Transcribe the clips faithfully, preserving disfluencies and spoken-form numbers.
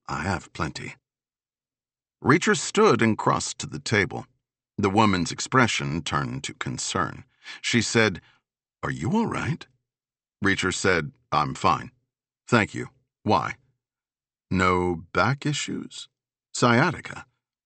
I have plenty. Reacher stood and crossed to the table. The woman's expression turned to concern. She said, "Are you all right?" Reacher said, "I'm fine. Thank you. Why?" "No back issues? Sciatica?"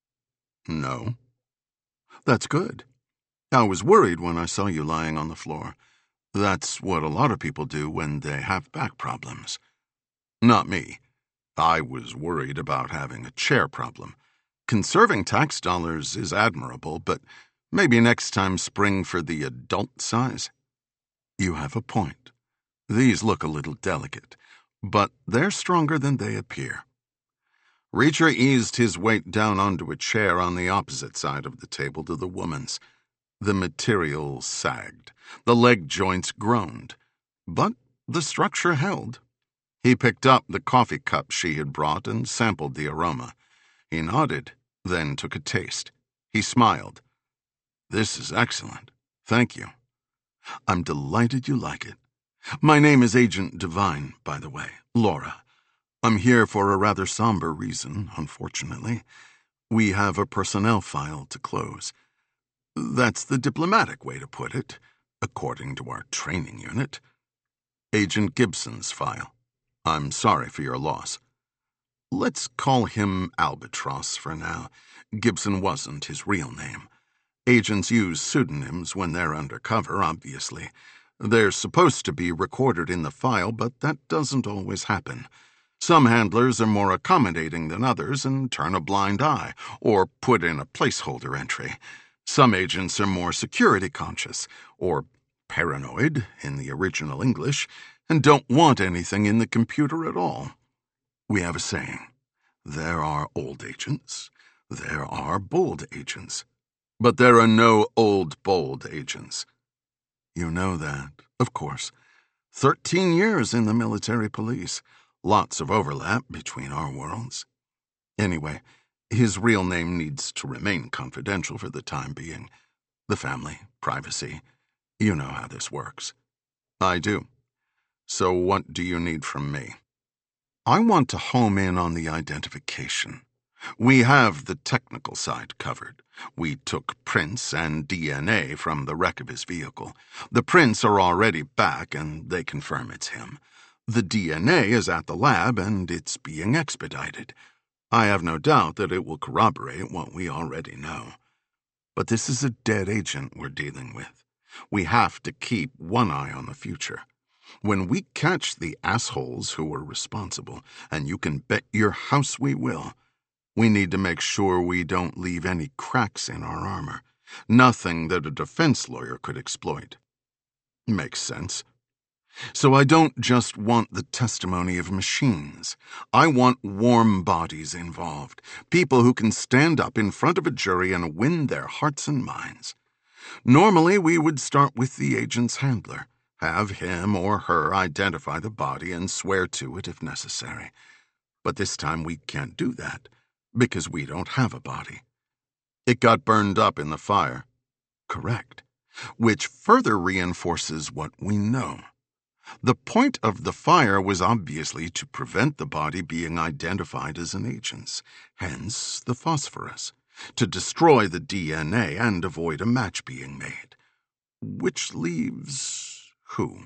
"No." "That's good. I was worried when I saw you lying on the floor. That's what a lot of people do when they have back problems." "Not me. I was worried about having a chair problem. Conserving tax dollars is admirable, but maybe next time spring for the adult size." "You have a point. These look a little delicate, but they're stronger than they appear." Reacher eased his weight down onto a chair on the opposite side of the table to the woman's. The material sagged. The leg joints groaned. But the structure held. He picked up the coffee cup she had brought and sampled the aroma. He nodded, then took a taste. He smiled. "This is excellent. Thank you. I'm delighted you like it. My name is Agent Devine, by the way, Laura. I'm here for a rather somber reason, unfortunately. We have a personnel file to close. That's the diplomatic way to put it, according to our training unit. Agent Gibson's file. I'm sorry for your loss. Let's call him Albatross for now. Gibson wasn't his real name. Agents use pseudonyms when they're undercover, obviously. They're supposed to be recorded in the file, but that doesn't always happen. Some handlers are more accommodating than others and turn a blind eye, or put in a placeholder entry. Some agents are more security conscious, or paranoid in the original English, and don't want anything in the computer at all. We have a saying. There are old agents. There are bold agents. But there are no old, bold agents. You know that, of course. Thirteen years in the military police. Lots of overlap between our worlds. Anyway, his real name needs to remain confidential for the time being. The family, privacy. You know how this works. I do. So what do you need from me? I want to home in on the identification. We have the technical side covered. We took prints and D N A from the wreck of his vehicle. The prints are already back, and they confirm it's him. The D N A is at the lab, and it's being expedited. I have no doubt that it will corroborate what we already know. But this is a dead agent we're dealing with. We have to keep one eye on the future. When we catch the assholes who are responsible, and you can bet your house we will, we need to make sure we don't leave any cracks in our armor. Nothing that a defense lawyer could exploit. Makes sense. So I don't just want the testimony of machines. I want warm bodies involved, people who can stand up in front of a jury and win their hearts and minds. Normally, we would start with the agent's handler, have him or her identify the body and swear to it if necessary. But this time we can't do that, because we don't have a body. It got burned up in the fire. Correct. Which further reinforces what we know. The point of the fire was obviously to prevent the body being identified as an agent's, hence the phosphorus, to destroy the D N A and avoid a match being made. Which leaves who?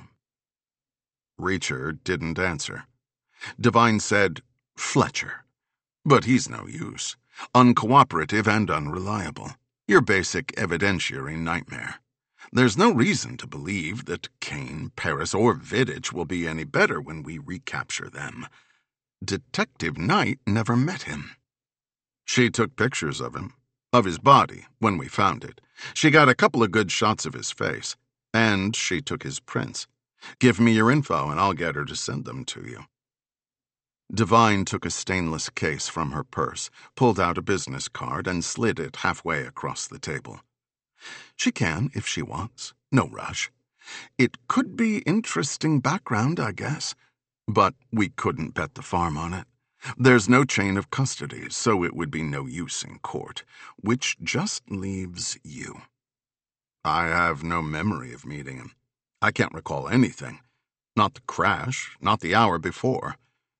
Reacher didn't answer. Devine said, Fletcher. But he's no use. Uncooperative and unreliable. Your basic evidentiary nightmare. There's no reason to believe that Kane, Paris, or Vidic will be any better when we recapture them. Detective Knight never met him. She took pictures of him, of his body, when we found it. She got a couple of good shots of his face, and she took his prints. Give me your info and I'll get her to send them to you. Devine took a stainless case from her purse, pulled out a business card, and slid it halfway across the table. She can, if she wants. No rush. It could be interesting background, I guess. But we couldn't bet the farm on it. There's no chain of custody, so it would be no use in court, which just leaves you. I have no memory of meeting him. I can't recall anything. Not the crash, not the hour before.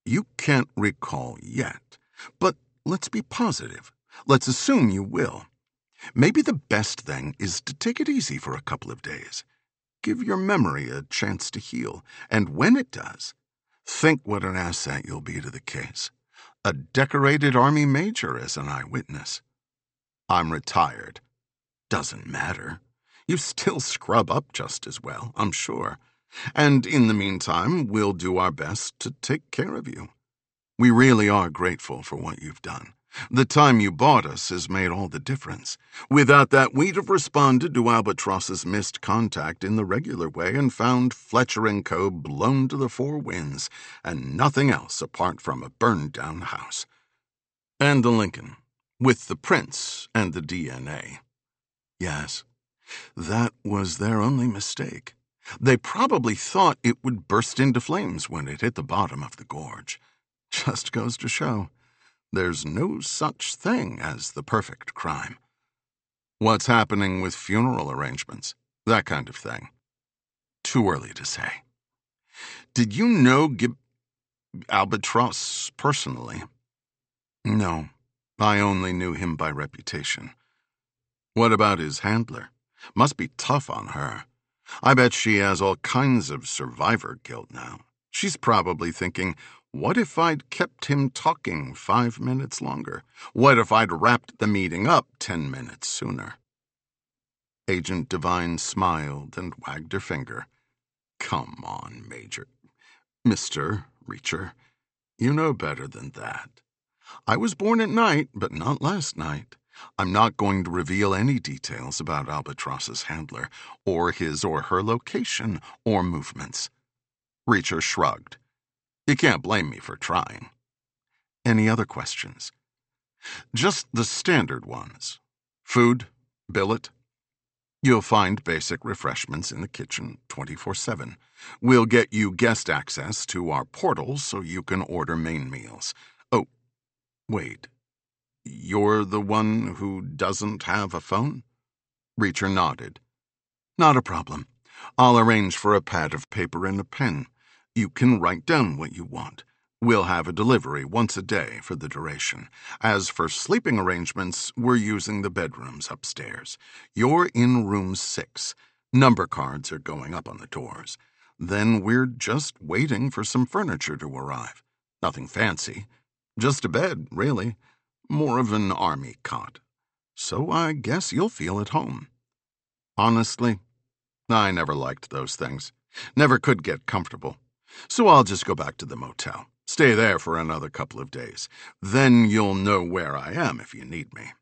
You can't recall yet, but let's be positive. Let's assume you will. Maybe the best thing is to take it easy for a couple of days. Give your memory a chance to heal, and when it does, think what an asset you'll be to the case. A decorated Army major as an eyewitness. I'm retired. Doesn't matter. You still scrub up just as well, I'm sure. And in the meantime, we'll do our best to take care of you. We really are grateful for what you've done. The time you bought us has made all the difference. Without that, we'd have responded to Albatross's missed contact in the regular way and found Fletcher and Co. blown to the four winds, and nothing else apart from a burned-down house. And the Lincoln, with the prints and the D N A. Yes, that was their only mistake. They probably thought it would burst into flames when it hit the bottom of the gorge. Just goes to show, there's no such thing as the perfect crime. What's happening with funeral arrangements? That kind of thing. Too early to say. Did you know Gib... Albatross personally? No, I only knew him by reputation. What about his handler? Must be tough on her. I bet she has all kinds of survivor guilt now. She's probably thinking, what if I'd kept him talking five minutes longer? What if I'd wrapped the meeting up ten minutes sooner? Agent Devine smiled and wagged her finger. Come on, Major. Mister Reacher, you know better than that. I was born at night, but not last night. I'm not going to reveal any details about Albatross's handler, or his or her location or movements. Reacher shrugged. You can't blame me for trying. Any other questions? Just the standard ones. Food, billet. You'll find basic refreshments in the kitchen twenty-four seven. We'll get you guest access to our portals so you can order main meals. Oh, wait. You're the one who doesn't have a phone? Reacher nodded. Not a problem. I'll arrange for a pad of paper and a pen. You can write down what you want. We'll have a delivery once a day for the duration. As for sleeping arrangements, we're using the bedrooms upstairs. You're in room six. Number cards are going up on the doors. Then we're just waiting for some furniture to arrive. Nothing fancy. Just a bed, really. More of an army cot. So I guess you'll feel at home. Honestly, I never liked those things. Never could get comfortable. So I'll just go back to the motel. Stay there for another couple of days. Then you'll know where I am if you need me.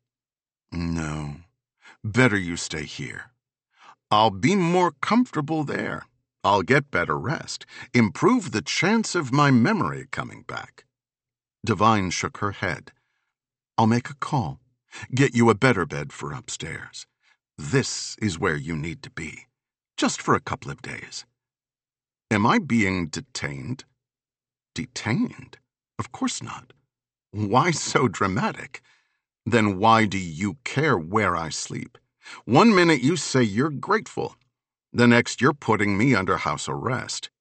No, better you stay here. I'll be more comfortable there. I'll get better rest. Improve the chance of my memory coming back. Devine shook her head. I'll make a call. Get you a better bed for upstairs. This is where you need to be. Just for a couple of days. Am I being detained? Detained? Of course not. Why so dramatic? Then why do you care where I sleep? One minute you say you're grateful. The next you're putting me under house arrest.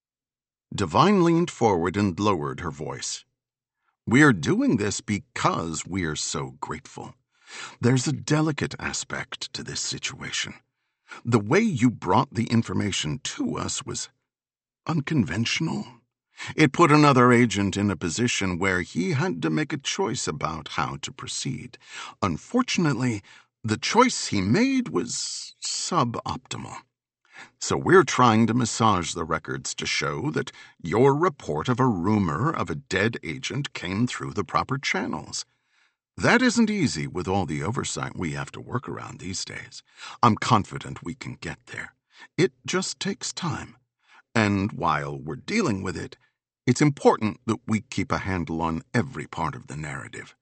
Devine leaned forward and lowered her voice. We're doing this because we're so grateful. There's a delicate aspect to this situation. The way you brought the information to us was unconventional. It put another agent in a position where he had to make a choice about how to proceed. Unfortunately, the choice he made was suboptimal. So we're trying to massage the records to show that your report of a rumor of a dead agent came through the proper channels. That isn't easy with all the oversight we have to work around these days. I'm confident we can get there. It just takes time. And while we're dealing with it, it's important that we keep a handle on every part of the narrative.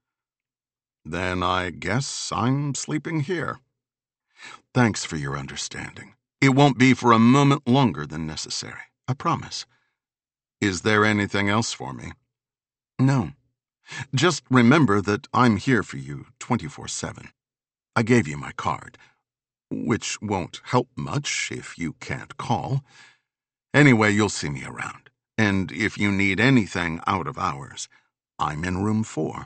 Then I guess I'm sleeping here. Thanks for your understanding. It won't be for a moment longer than necessary, I promise. Is there anything else for me? No. Just remember that I'm here for you twenty-four seven. I gave you my card, which won't help much if you can't call. Anyway, you'll see me around. And if you need anything out of hours, I'm in room four.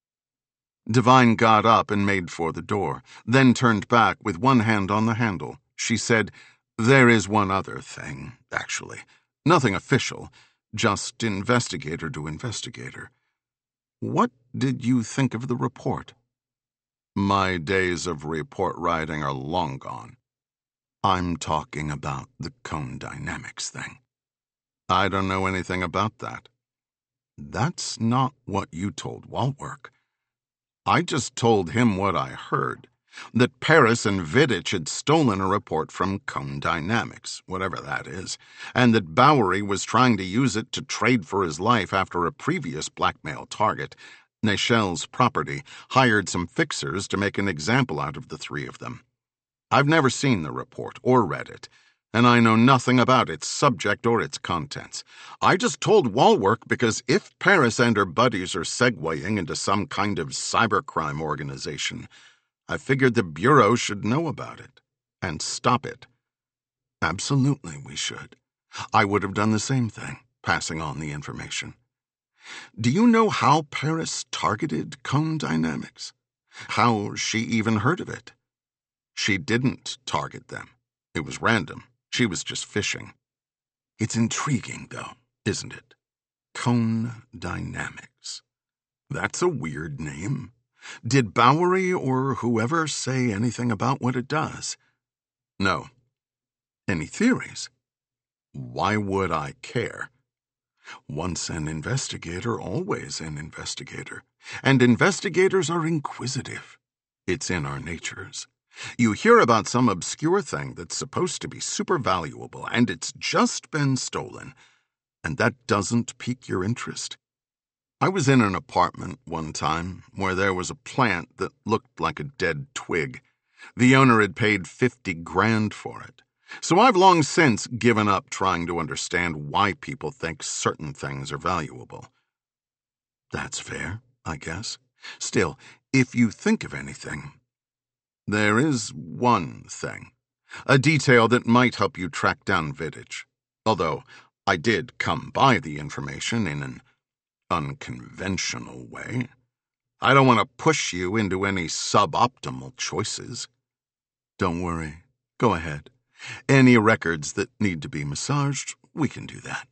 Devine got up and made for the door, then turned back with one hand on the handle. She said, "There is one other thing, actually. Nothing official, just investigator to investigator. What did you think of the report?" "My days of report writing are long gone. I'm talking about the cone dynamics thing." "I don't know anything about that." "That's not what you told Waltwork." "I just told him what I heard, that Paris and Vidic had stolen a report from Cone Dynamics, whatever that is, and that Bowery was trying to use it to trade for his life after a previous blackmail target, Nechel's property, hired some fixers to make an example out of the three of them. I've never seen the report or read it, and I know nothing about its subject or its contents. I just told Waltwork because if Paris and her buddies are segueing into some kind of cybercrime organization, I figured the Bureau should know about it and stop it." "Absolutely, we should. I would have done the same thing, passing on the information." "Do you know how Paris targeted Cone Dynamics? How she even heard of it?" "She didn't target them. It was random. She was just fishing." "It's intriguing, though, isn't it? Cone Dynamics. That's a weird name. Did Bowery or whoever say anything about what it does?" "No." "Any theories?" "Why would I care?" "Once an investigator, always an investigator. And investigators are inquisitive. It's in our natures. You hear about some obscure thing that's supposed to be super valuable, and it's just been stolen, and that doesn't pique your interest. I was in an apartment one time where there was a plant that looked like a dead twig. The owner had paid fifty grand for it. So I've long since given up trying to understand why people think certain things are valuable." "That's fair, I guess. Still, if you think of anything..." "There is one thing. A detail that might help you track down Vidic. Although I did come by the information in an unconventional way. I don't want to push you into any suboptimal choices." "Don't worry. Go ahead. Any records that need to be massaged, we can do that."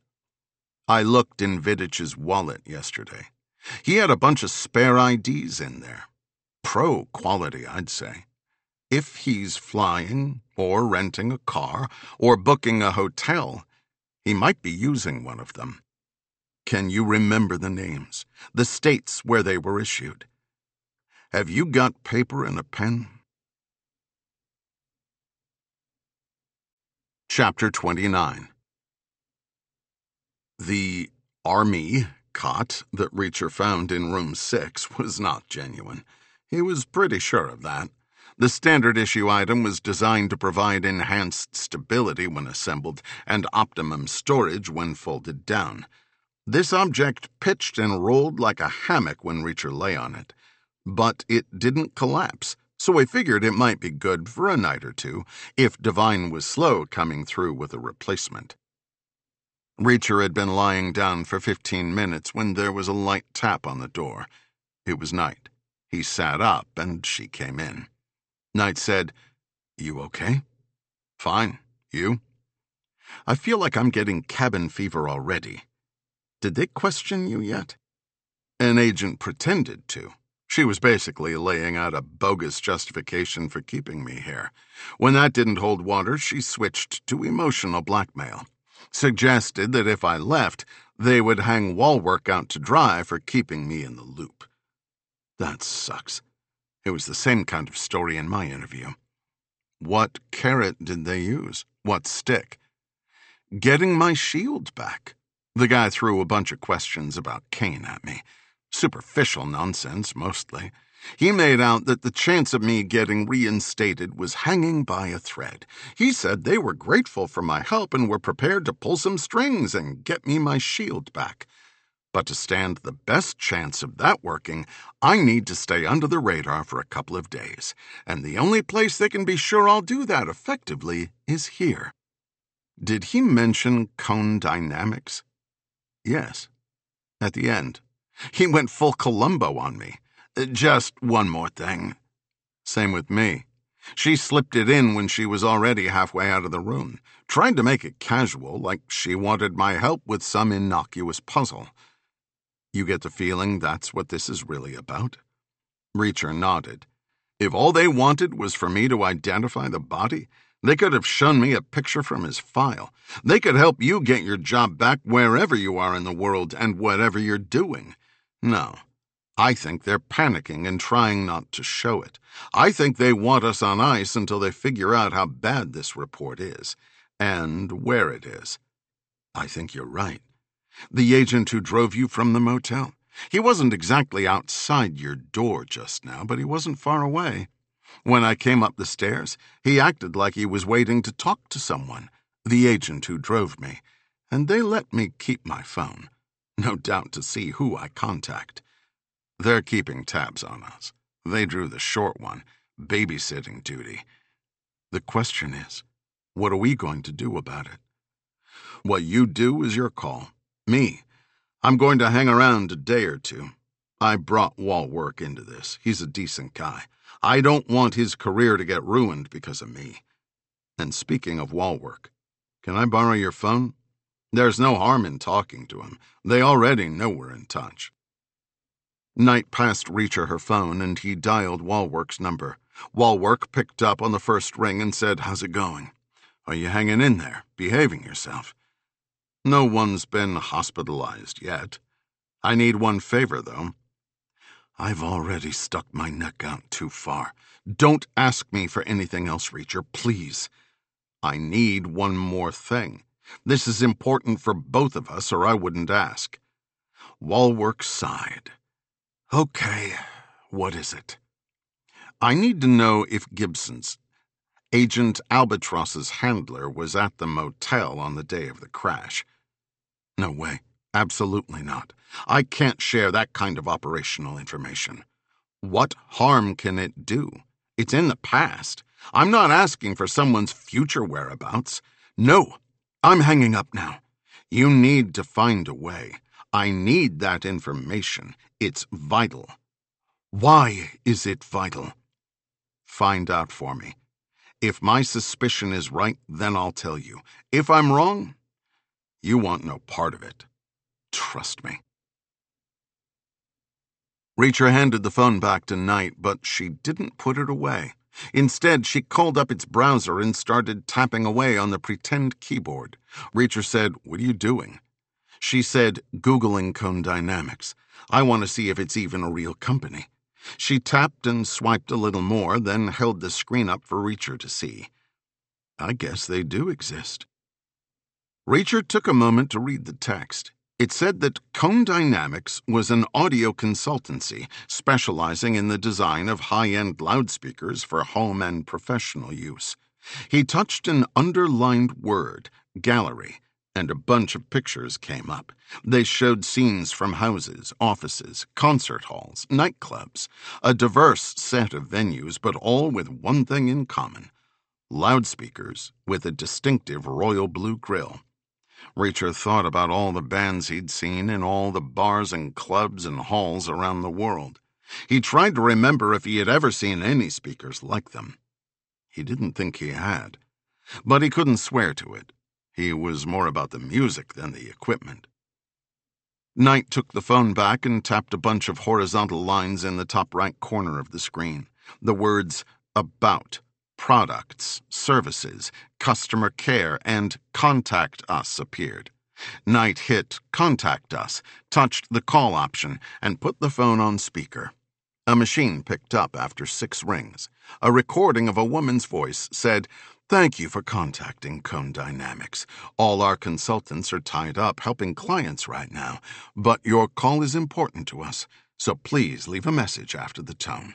"I looked in Vidic's wallet yesterday. He had a bunch of spare I Ds in there. Pro quality, I'd say. If he's flying, or renting a car, or booking a hotel, he might be using one of them. Can you remember the names, the states where they were issued? Have you got paper and a pen?" Chapter twenty-nine. The army cot that Reacher found in room six was not genuine. He was pretty sure of that. The standard issue item was designed to provide enhanced stability when assembled and optimum storage when folded down. This object pitched and rolled like a hammock when Reacher lay on it. But it didn't collapse, so I figured it might be good for a night or two if Devine was slow coming through with a replacement. Reacher had been lying down for fifteen minutes when there was a light tap on the door. It was Knight. He sat up and she came in. Knight said, "You okay?" "Fine. You?" "I feel like I'm getting cabin fever already." "Did they question you yet?" "An agent pretended to. She was basically laying out a bogus justification for keeping me here. When that didn't hold water, she switched to emotional blackmail. Suggested that if I left, they would hang Waltwork out to dry for keeping me in the loop." "That sucks. It was the same kind of story in my interview." "What carrot did they use? What stick?" "Getting my shield back." The guy threw a bunch of questions about Kane at me. Superficial nonsense, mostly. He made out that the chance of me getting reinstated was hanging by a thread. He said they were grateful for my help and were prepared to pull some strings and get me my shield back. But to stand the best chance of that working, I need to stay under the radar for a couple of days. And the only place they can be sure I'll do that effectively is here." "Did he mention Cone Dynamics?" Yes, at the end. He went full Columbo on me. Just one more thing. Same with me. She slipped it in when she was already halfway out of the room, tried to make it casual, like she wanted my help with some innocuous puzzle. You get the feeling that's what this is really about? Reacher nodded. If all they wanted was for me to identify the body, they could have shown me a picture from his file. They could help you get your job back wherever you are in the world and whatever you're doing. No. I think they're panicking and trying not to show it. I think they want us on ice until they figure out how bad this report is, and where it is. I think you're right. The agent who drove you from the motel, he wasn't exactly outside your door just now, but he wasn't far away. When I came up the stairs, he acted like he was waiting to talk to someone, the agent who drove me, and they let me keep my phone, no doubt to see who I contact. They're keeping tabs on us. They drew the short one, babysitting duty. The question is, what are we going to do about it? What you do is your call. Me, I'm going to hang around a day or two. I brought Walwork into this. He's a decent guy. I don't want his career to get ruined because of me. And speaking of Walwork, can I borrow your phone? There's no harm in talking to him. They already know we're in touch. Knight passed Reacher her phone, and he dialed Walwork's number. Walwork picked up on the first ring and said, "How's it going? Are you hanging in there, behaving yourself?" "No one's been hospitalized yet. I need one favor, though." "I've already stuck my neck out too far. Don't ask me for anything else, Reacher, please." "I need one more thing. This is important for both of us, or I wouldn't ask." Walwork sighed. "Okay, what is it?" "I need to know if Gibson's, Agent Albatross's handler, was at the motel on the day of the crash." "No way. Absolutely not. I can't share that kind of operational information." "What harm can it do? It's in the past. I'm not asking for someone's future whereabouts. No, I'm hanging up now. You need to find a way. I need that information. It's vital." "Why is it vital?" "Find out for me. If my suspicion is right, then I'll tell you. If I'm wrong, you want no part of it. Trust me." Reacher handed the phone back to Knight, but she didn't put it away. Instead, she called up its browser and started tapping away on the pretend keyboard. Reacher said, "What are you doing?" She said, "Googling Cone Dynamics. I want to see if it's even a real company." She tapped and swiped a little more, then held the screen up for Reacher to see. "I guess they do exist." Reacher took a moment to read the text. It said that Cone Dynamics was an audio consultancy specializing in the design of high-end loudspeakers for home and professional use. He touched an underlined word, gallery, and a bunch of pictures came up. They showed scenes from houses, offices, concert halls, nightclubs, a diverse set of venues, but all with one thing in common: loudspeakers with a distinctive royal blue grille. Reacher thought about all the bands he'd seen in all the bars and clubs and halls around the world. He tried to remember if he had ever seen any speakers like them. He didn't think he had, but he couldn't swear to it. He was more about the music than the equipment. Knight took the phone back and tapped a bunch of horizontal lines in the top right corner of the screen. The words "About," "Products," "Services," "Customer Care," and "Contact Us" appeared. Knight hit "Contact Us," touched the call option, and put the phone on speaker. A machine picked up after six rings. A recording of a woman's voice said, "Thank you for contacting Cone Dynamics. All our consultants are tied up helping clients right now, but your call is important to us, so please leave a message after the tone."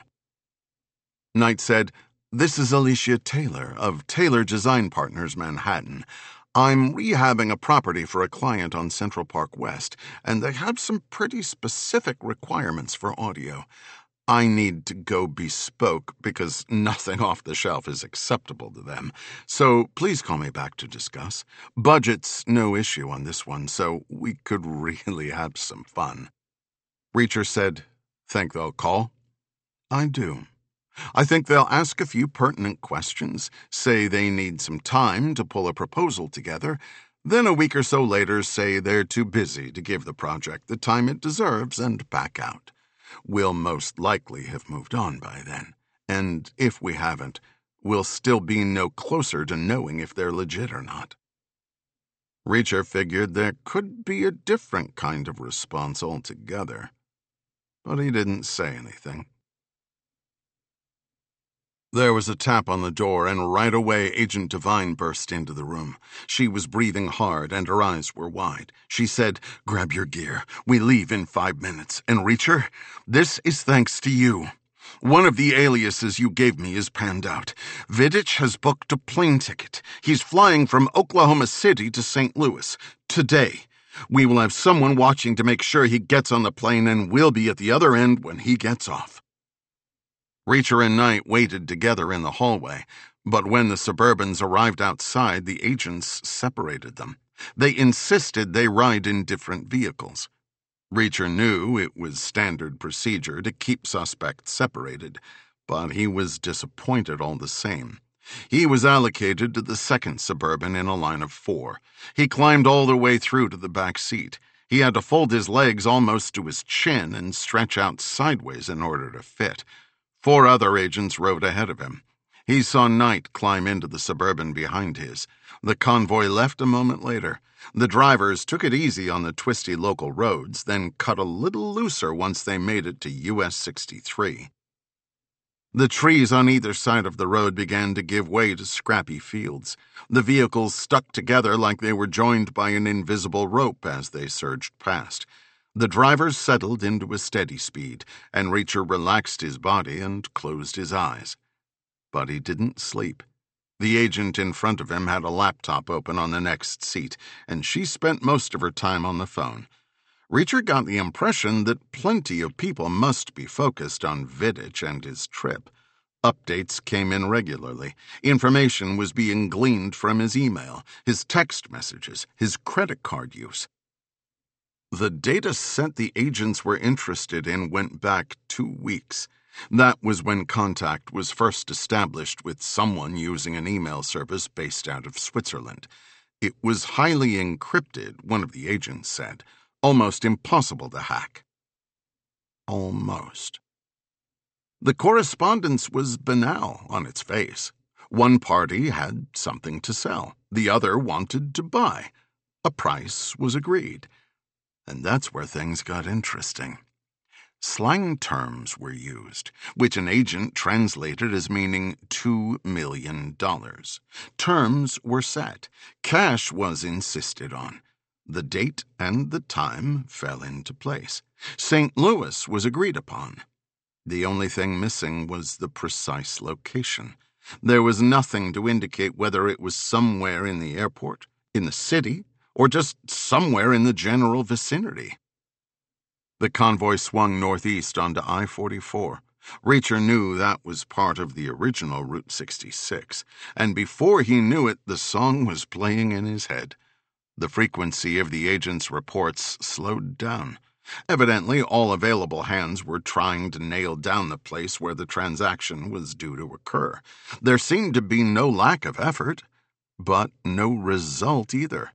Knight said, "This is Alicia Taylor of Taylor Design Partners, Manhattan. I'm rehabbing a property for a client on Central Park West, and they have some pretty specific requirements for audio. I need to go bespoke because nothing off the shelf is acceptable to them. So please call me back to discuss. Budget's no issue on this one, so we could really have some fun." Reacher said, "Think they'll call?" "I do. I think they'll ask a few pertinent questions, say they need some time to pull a proposal together, then a week or so later say they're too busy to give the project the time it deserves and back out. We'll most likely have moved on by then, and if we haven't, we'll still be no closer to knowing if they're legit or not." Reacher figured there could be a different kind of response altogether, but he didn't say anything. There was a tap on the door, and right away Agent Devine burst into the room. She was breathing hard, and her eyes were wide. She said, "Grab your gear. We leave in five minutes. And Reacher, this is thanks to you. One of the aliases you gave me is panned out. Vidic has booked a plane ticket. He's flying from Oklahoma City to Saint Louis today. We will have someone watching to make sure he gets on the plane, and we'll be at the other end when he gets off." Reacher and Knight waited together in the hallway, but when the Suburbans arrived outside, the agents separated them. They insisted they ride in different vehicles. Reacher knew it was standard procedure to keep suspects separated, but he was disappointed all the same. He was allocated to the second Suburban in a line of four. He climbed all the way through to the back seat. He had to fold his legs almost to his chin and stretch out sideways in order to fit. Four other agents rode ahead of him. He saw Knight climb into the Suburban behind his. The convoy left a moment later. The drivers took it easy on the twisty local roads, then cut a little looser once they made it to U S sixty-three. The trees on either side of the road began to give way to scrappy fields. The vehicles stuck together like they were joined by an invisible rope as they surged past. The drivers settled into a steady speed, and Reacher relaxed his body and closed his eyes. But he didn't sleep. The agent in front of him had a laptop open on the next seat, and she spent most of her time on the phone. Reacher got the impression that plenty of people must be focused on Vidic and his trip. Updates came in regularly. Information was being gleaned from his email, his text messages, his credit card use. The data set the agents were interested in went back two weeks. That was when contact was first established with someone using an email service based out of Switzerland. It was highly encrypted, one of the agents said, almost impossible to hack. Almost. The correspondence was banal on its face. One party had something to sell. The other wanted to buy. A price was agreed. And that's where things got interesting. Slang terms were used, which an agent translated as meaning two million dollars. Terms were set. Cash was insisted on. The date and the time fell into place. Saint Louis was agreed upon. The only thing missing was the precise location. There was nothing to indicate whether it was somewhere in the airport, in the city, or just somewhere in the general vicinity. The convoy swung northeast onto I forty-four. Reacher knew that was part of the original Route sixty-six, and before he knew it, the song was playing in his head. The frequency of the agent's reports slowed down. Evidently, all available hands were trying to nail down the place where the transaction was due to occur. There seemed to be no lack of effort, but no result either.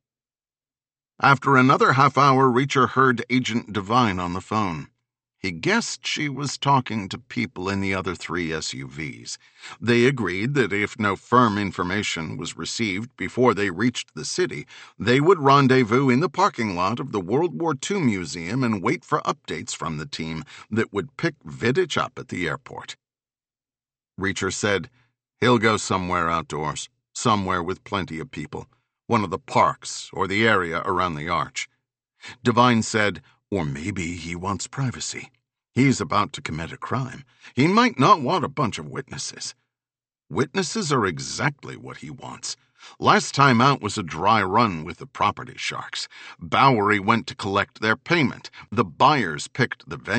After another half hour, Reacher heard Agent Devine on the phone. He guessed she was talking to people in the other three S U Vs. They agreed that if no firm information was received before they reached the city, they would rendezvous in the parking lot of the World War Two Museum and wait for updates from the team that would pick Vidic up at the airport. Reacher said, "He'll go somewhere outdoors, somewhere with plenty of people. One of the parks or the area around the arch." Devine said, "Or maybe he wants privacy. He's about to commit a crime. He might not want a bunch of witnesses." Witnesses are exactly what he wants. Last time out was a dry run with the property sharks. Bowery went to collect their payment. The buyers picked the venue.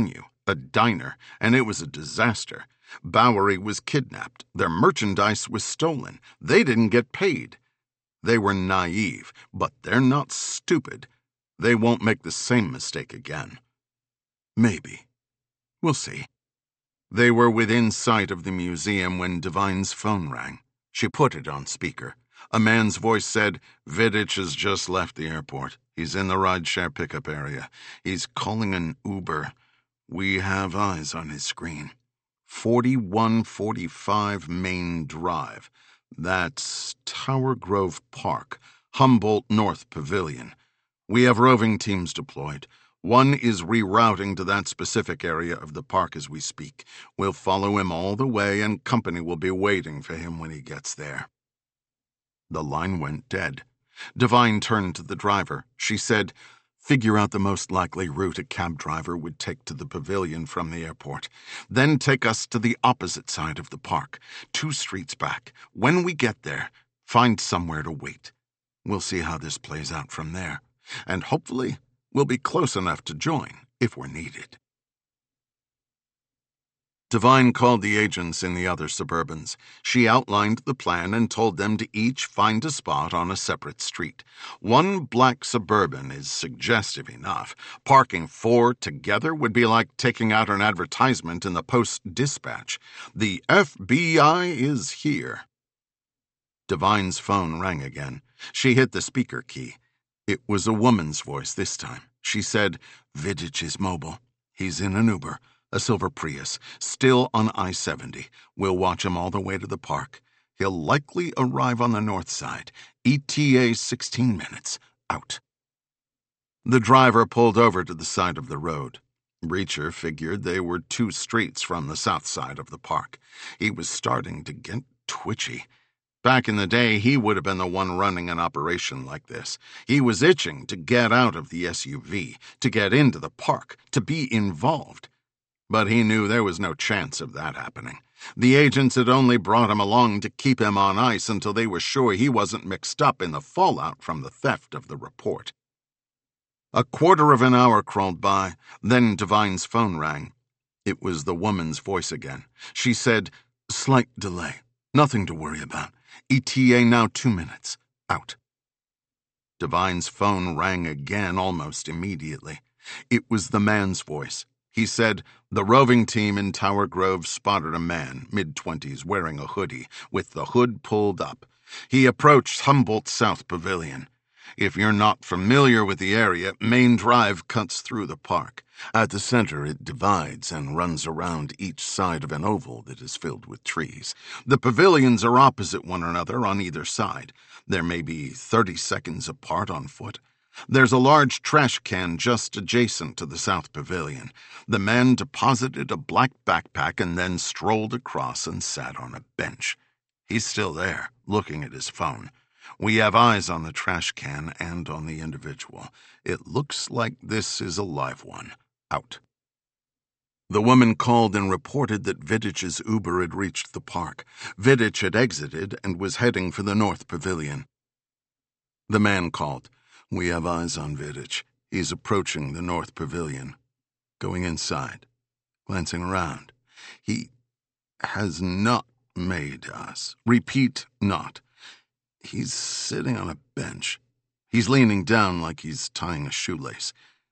a diner, and it was a disaster. Bowery was kidnapped. Their merchandise was stolen. They didn't get paid. They were naive, but they're not stupid. They won't make the same mistake again. Maybe. We'll see. They were within sight of the museum when Devine's phone rang. She put it on speaker. A man's voice said, "Vidich has just left the airport. He's in the rideshare pickup area. He's calling an Uber. We have eyes on his screen. forty-one forty-five Main Drive. That's Tower Grove Park, Humboldt North Pavilion. We have roving teams deployed. One is rerouting to that specific area of the park as we speak. We'll follow him all the way, and company will be waiting for him when he gets there." The line went dead. Devine turned to the driver. She said, "Figure out the most likely route a cab driver would take to the pavilion from the airport. Then take us to the opposite side of the park, two streets back. When we get there, find somewhere to wait. We'll see how this plays out from there. And hopefully, we'll be close enough to join if we're needed." Devine called the agents in the other Suburbans. She outlined the plan and told them to each find a spot on a separate street. One black Suburban is suggestive enough. Parking four together would be like taking out an advertisement in the Post-Dispatch. The F B I is here. Devine's phone rang again. She hit the speaker key. It was a woman's voice this time. She said, "Vidich is mobile. He's in an Uber. A silver Prius, still on I seventy. We'll watch him all the way to the park. He'll likely arrive on the north side. E T A sixteen minutes. Out." The driver pulled over to the side of the road. Reacher figured they were two streets from the south side of the park. He was starting to get twitchy. Back in the day, he would have been the one running an operation like this. He was itching to get out of the S U V, to get into the park, to be involved. But he knew there was no chance of that happening. The agents had only brought him along to keep him on ice until they were sure he wasn't mixed up in the fallout from the theft of the report. A quarter of an hour crawled by, then Devine's phone rang. It was the woman's voice again. She said, "Slight delay. Nothing to worry about. E T A now two minutes. Out." Devine's phone rang again almost immediately. It was the man's voice. He said, "The roving team in Tower Grove spotted a man, mid-twenties, wearing a hoodie, with the hood pulled up. He approached Humboldt South Pavilion. If you're not familiar with the area, Main Drive cuts through the park. At the center, it divides and runs around each side of an oval that is filled with trees. The pavilions are opposite one another on either side. There may be thirty seconds apart on foot. There's a large trash can just adjacent to the South Pavilion. The man deposited a black backpack and then strolled across and sat on a bench. He's still there, looking at his phone. We have eyes on the trash can and on the individual. It looks like this is a live one. Out." The woman called and reported that Vidich's Uber had reached the park. Vidich had exited and was heading for the North Pavilion. The man called. "We have eyes on Vidich. He's approaching the North Pavilion. Going inside. Glancing around. He has not made us. Repeat, not. He's sitting on a bench. He's leaning down like he's tying a shoelace.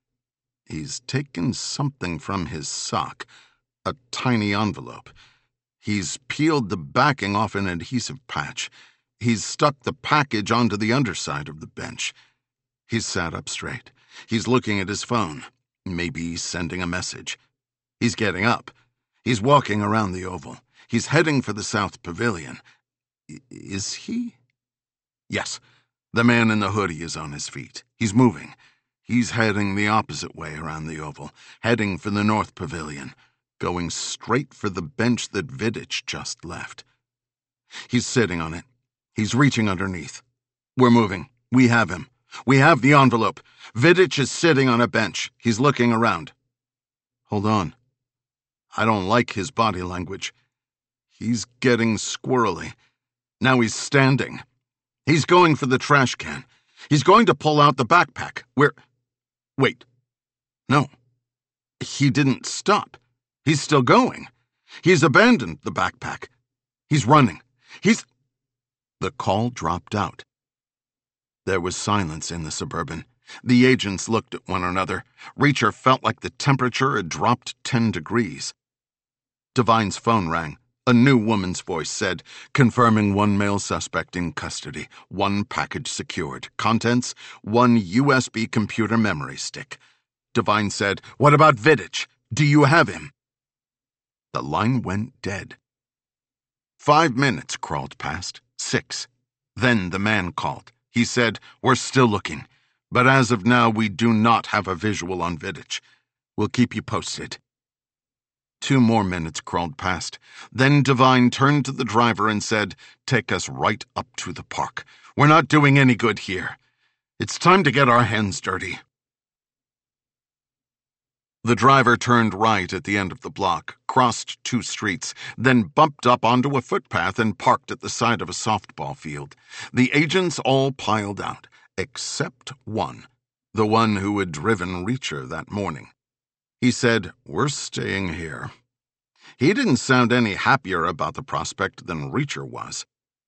He's taken something from his sock, a tiny envelope. He's peeled the backing off an adhesive patch. He's stuck the package onto the underside of the bench. He's sat up straight. He's looking at his phone. Maybe sending a message. He's getting up. He's walking around the oval. He's heading for the South Pavilion. I- is he? Yes. The man in the hoodie is on his feet. He's moving. He's heading the opposite way around the oval, heading for the North Pavilion, going straight for the bench that Vidich just left. He's sitting on it. He's reaching underneath. We're moving. We have him. We have the envelope. Vidich is sitting on a bench. He's looking around. Hold on. I don't like his body language. He's getting squirrely. Now he's standing. He's going for the trash can. He's going to pull out the backpack. Where... Wait. No. He didn't stop. He's still going. He's abandoned the backpack. He's running. He's... The call dropped out. There was silence in the Suburban. The agents looked at one another. Reacher felt like the temperature had dropped ten degrees. Devine's phone rang. A new woman's voice said, confirming one male suspect in custody, one package secured, contents, one U S B computer memory stick. Devine said, what about Vidic? Do you have him? The line went dead. Five minutes crawled past, six. Then the man called. He said, we're still looking, but as of now we do not have a visual on Vidic. We'll keep you posted. Two more minutes crawled past. Then Devine turned to the driver and said, take us right up to the park. We're not doing any good here. It's time to get our hands dirty. The driver turned right at the end of the block, crossed two streets, then bumped up onto a footpath and parked at the side of a softball field. The agents all piled out, except one, the one who had driven Reacher that morning. He said, we're staying here. He didn't sound any happier about the prospect than Reacher was.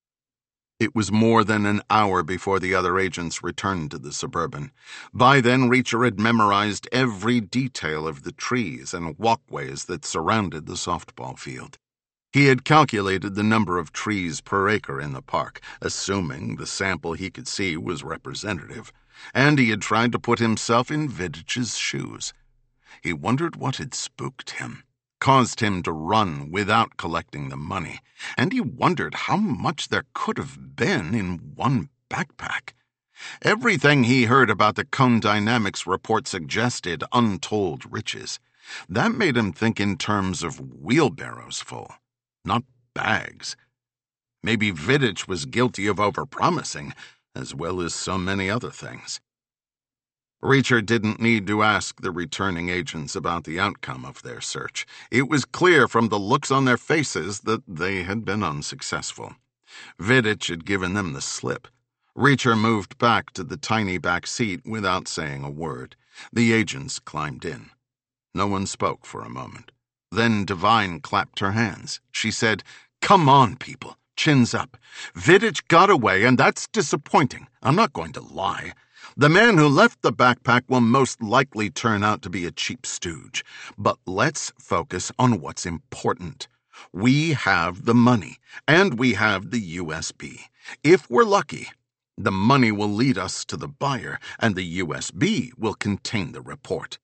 It was more than an hour before the other agents returned to the Suburban. By then, Reacher had memorized every detail of the trees and walkways that surrounded the softball field. He had calculated the number of trees per acre in the park, assuming the sample he could see was representative, and he had tried to put himself in Vidic's shoes. He wondered what had spooked him, caused him to run without collecting the money, and he wondered how much there could have been in one backpack. Everything he heard about the Cone Dynamics report suggested untold riches. That made him think in terms of wheelbarrows full, not bags. Maybe Vidic was guilty of overpromising, as well as so many other things. Reacher didn't need to ask the returning agents about the outcome of their search. It was clear from the looks on their faces that they had been unsuccessful. Vidic had given them the slip. Reacher moved back to the tiny back seat without saying a word. The agents climbed in. No one spoke for a moment. Then Devine clapped her hands. She said, come on, people, chins up. Vidic got away, and that's disappointing. I'm not going to lie. The man who left the backpack will most likely turn out to be a cheap stooge. But let's focus on what's important. We have the money, and we have the U S B. If we're lucky, the money will lead us to the buyer, and the U S B will contain the report.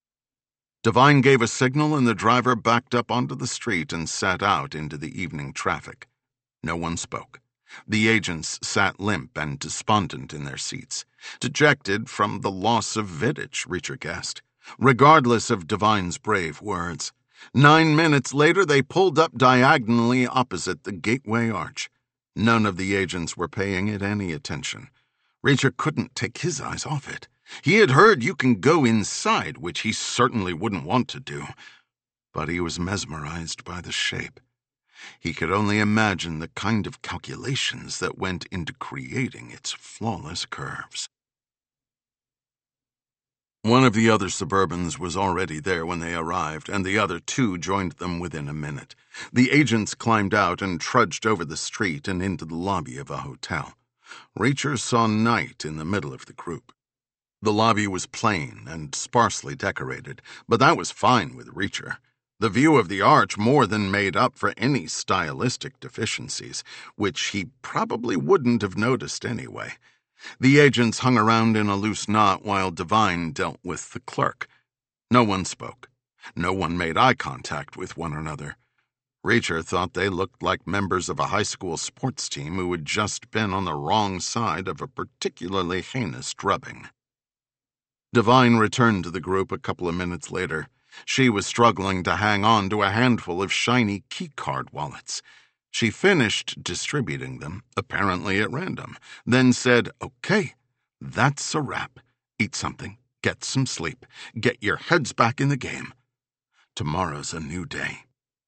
Devine gave a signal, and the driver backed up onto the street and sat out into the evening traffic. No one spoke. The agents sat limp and despondent in their seats, dejected from the loss of Vidic, Reacher guessed, regardless of Devine's brave words. Nine minutes later, they pulled up diagonally opposite the gateway arch. None of the agents were paying it any attention. Reacher couldn't take his eyes off it. He had heard you can go inside, which he certainly wouldn't want to do, but he was mesmerized by the shape. He could only imagine the kind of calculations that went into creating its flawless curves. One of the other Suburbans was already there when they arrived, and the other two joined them within a minute. The agents climbed out and trudged over the street and into the lobby of a hotel. Reacher saw Knight in the middle of the group. The lobby was plain and sparsely decorated, but that was fine with Reacher. The view of the arch more than made up for any stylistic deficiencies, which he probably wouldn't have noticed anyway. The agents hung around in a loose knot while Devine dealt with the clerk. No one spoke. No one made eye contact with one another. Reacher thought they looked like members of a high school sports team who had just been on the wrong side of a particularly heinous drubbing. Devine returned to the group a couple of minutes later. She was struggling to hang on to a handful of shiny keycard wallets. She finished distributing them, apparently at random, then said, okay, that's a wrap. Eat something, get some sleep, get your heads back in the game. Tomorrow's a new day.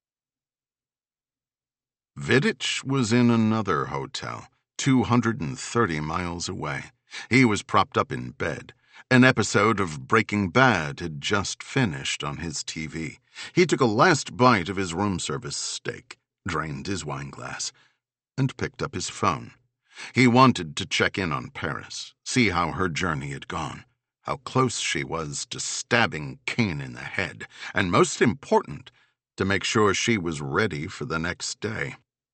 Vidic was in another hotel, two hundred thirty miles away. He was propped up in bed. An episode of Breaking Bad had just finished on his T V. He took a last bite of his room service steak, drained his wineglass, and picked up his phone. He wanted to check in on Paris, see how her journey had gone, how close she was to stabbing Kane in the head, and most important, to make sure she was ready for the next day.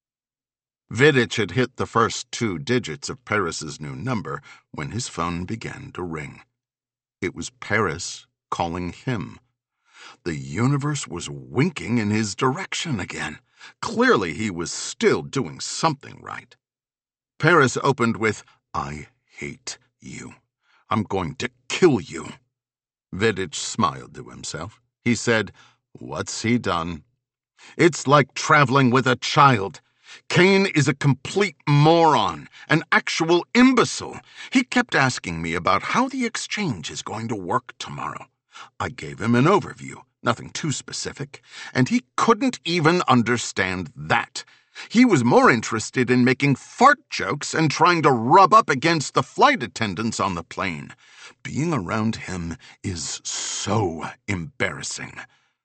Vidic had hit the first two digits of Paris's new number when his phone began to ring. It was Paris calling him. The universe was winking in his direction again. Clearly he was still doing something right. Paris opened with, "I hate you. I'm going to kill you." Vidic smiled to himself. He said, "What's he done?" "It's like traveling with a child. Kane is a complete moron, an actual imbecile. He kept asking me about how the exchange is going to work tomorrow. I gave him an overview, nothing too specific, and he couldn't even understand that. He was more interested in making fart jokes and trying to rub up against the flight attendants on the plane. Being around him is so embarrassing."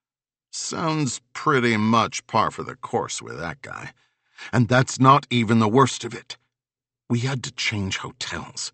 Sounds pretty much par for the course with that guy. And that's not even the worst of it. We had to change hotels.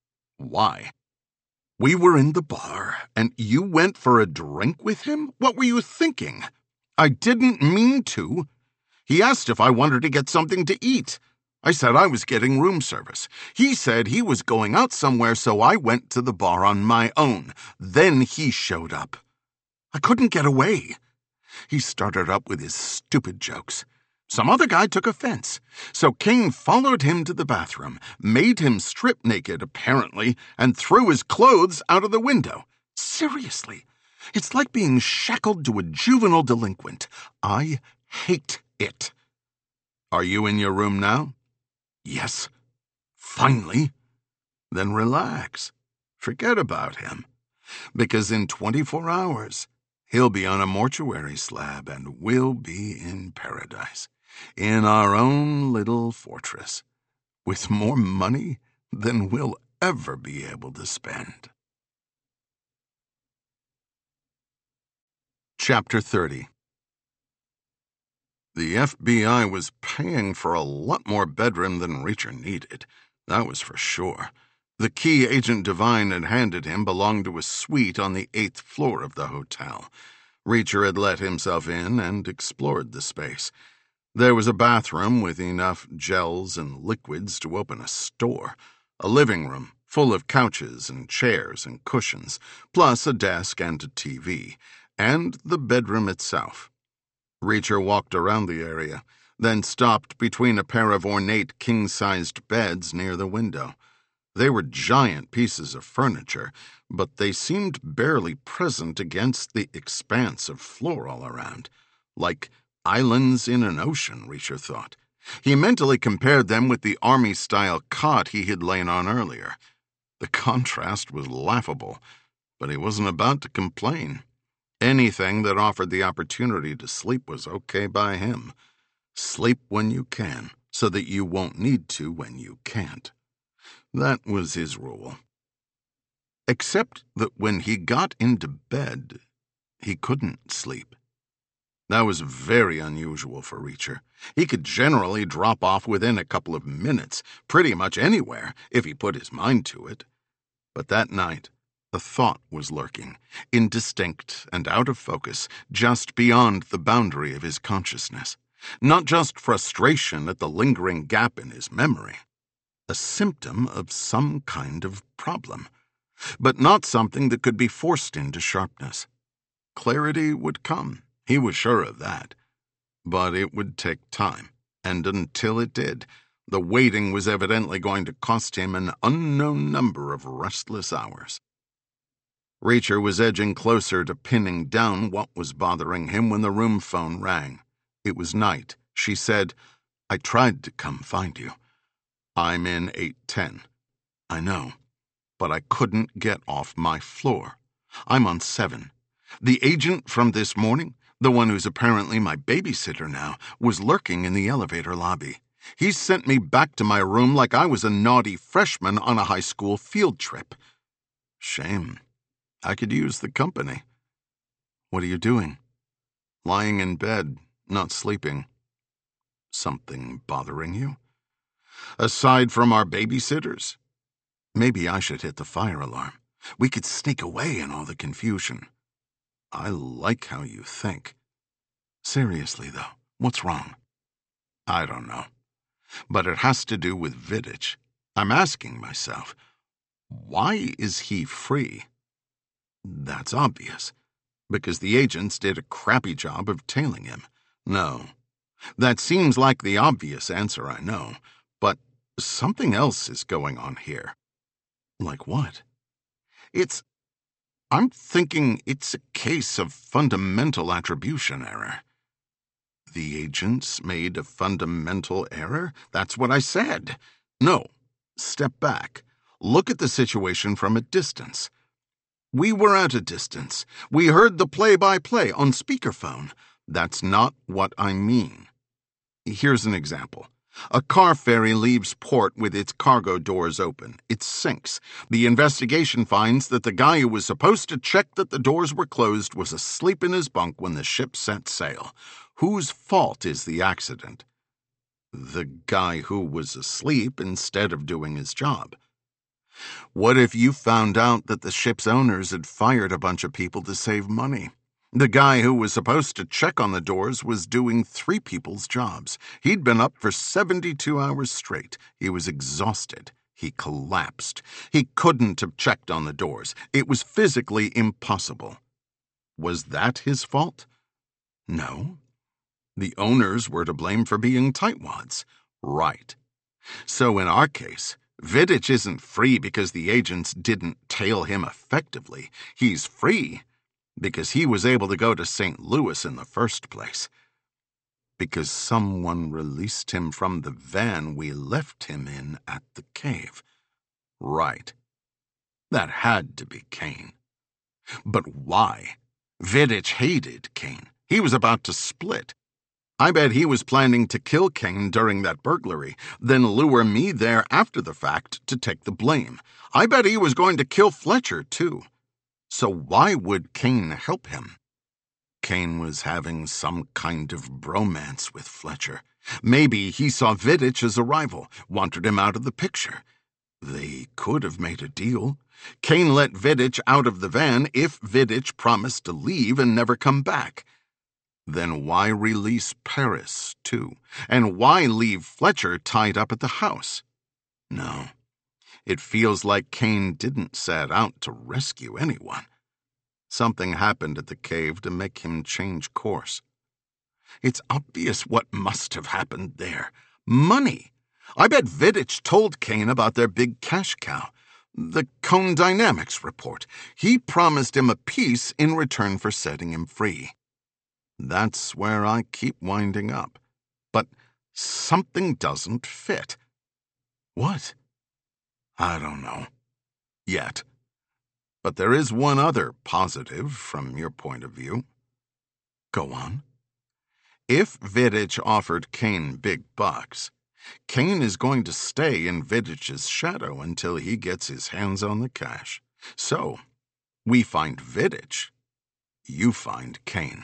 Why? We were in the bar, and you went for a drink with him? What were you thinking? I didn't mean to. He asked if I wanted to get something to eat. I said I was getting room service. He said he was going out somewhere, so I went to the bar on my own. Then he showed up. I couldn't get away. He started up with his stupid jokes. Some other guy took offense, so Kane followed him to the bathroom, made him strip naked, apparently, and threw his clothes out of the window. Seriously, it's like being shackled to a juvenile delinquent. I hate it. Are you in your room now? Yes. Finally. Then relax. Forget about him. Because in twenty-four hours, he'll be on a mortuary slab and we'll be in paradise. In our own little fortress, with more money than we'll ever be able to spend. Chapter thirty. The F B I was paying for a lot more bedroom than Reacher needed, that was for sure. The key Agent Devine had handed him belonged to a suite on the eighth floor of the hotel. Reacher had let himself in and explored the space. There was a bathroom with enough gels and liquids to open a store, a living room full of couches and chairs and cushions, plus a desk and a T V, and the bedroom itself. Reacher walked around the area, then stopped between a pair of ornate king-sized beds near the window. They were giant pieces of furniture, but they seemed barely present against the expanse of floor all around, like islands in an ocean, Reacher thought. He mentally compared them with the army-style cot he had lain on earlier. The contrast was laughable, but he wasn't about to complain. Anything that offered the opportunity to sleep was okay by him. Sleep when you can, so that you won't need to when you can't. That was his rule. Except that when he got into bed, he couldn't sleep. That was very unusual for Reacher. He could generally drop off within a couple of minutes, pretty much anywhere, if he put his mind to it. But that night, a thought was lurking, indistinct and out of focus, just beyond the boundary of his consciousness. Not just frustration at the lingering gap in his memory. A symptom of some kind of problem, but not something that could be forced into sharpness. Clarity would come. He was sure of that. But it would take time, and until it did, the waiting was evidently going to cost him an unknown number of restless hours. Reacher was edging closer to pinning down what was bothering him when the room phone rang. It was Night. She said, "I tried to come find you. I'm in eight ten. I know, but I couldn't get off my floor. I'm on seven. The agent from this morning, the one who's apparently my babysitter now, was lurking in the elevator lobby. He sent me back to my room like I was a naughty freshman on a high school field trip." Shame. I could use the company. What are you doing? Lying in bed, not sleeping. Something bothering you? Aside from our babysitters? Maybe I should hit the fire alarm. We could sneak away in all the confusion. I like how you think. Seriously, though, what's wrong? I don't know. But it has to do with Vidic. I'm asking myself, why is he free? That's obvious. Because the agents did a crappy job of tailing him. No. That seems like the obvious answer, I know. But something else is going on here. Like what? It's... I'm thinking it's a case of fundamental attribution error. The agents made a fundamental error? That's what I said. No. Step back. Look at the situation from a distance. We were at a distance. We heard the play-by-play on speakerphone. That's not what I mean. Here's an example. A car ferry leaves port with its cargo doors open. It sinks. The investigation finds that the guy who was supposed to check that the doors were closed was asleep in his bunk when the ship set sail. Whose fault is the accident? The guy who was asleep instead of doing his job. What if you found out that the ship's owners had fired a bunch of people to save money? The guy who was supposed to check on the doors was doing three people's jobs. He'd been up for seventy-two hours straight. He was exhausted. He collapsed. He couldn't have checked on the doors. It was physically impossible. Was that his fault? No. The owners were to blame for being tightwads. Right. So in our case, Vidic isn't free because the agents didn't tail him effectively. He's free because he was able to go to Saint Louis in the first place. Because someone released him from the van we left him in at the cave. Right. That had to be Kane. But why? Vidic hated Kane. He was about to split. I bet he was planning to kill Kane during that burglary, then lure me there after the fact to take the blame. I bet he was going to kill Fletcher, too. So why would Kane help him? Kane was having some kind of bromance with Fletcher. Maybe he saw Vidic as a rival, wanted him out of the picture. They could have made a deal. Kane let Vidic out of the van if Vidic promised to leave and never come back. Then why release Paris, too? And why leave Fletcher tied up at the house? No. It feels like Kane didn't set out to rescue anyone. Something happened at the cave to make him change course. It's obvious what must have happened there. Money! I bet Vidic told Kane about their big cash cow. The Cone Dynamics report. He promised him a piece in return for setting him free. That's where I keep winding up. But something doesn't fit. What? I don't know. Yet. But there is one other positive from your point of view. Go on. If Vidic offered Kane big bucks, Kane is going to stay in Vidic's shadow until he gets his hands on the cash. So, we find Vidic, you find Kane.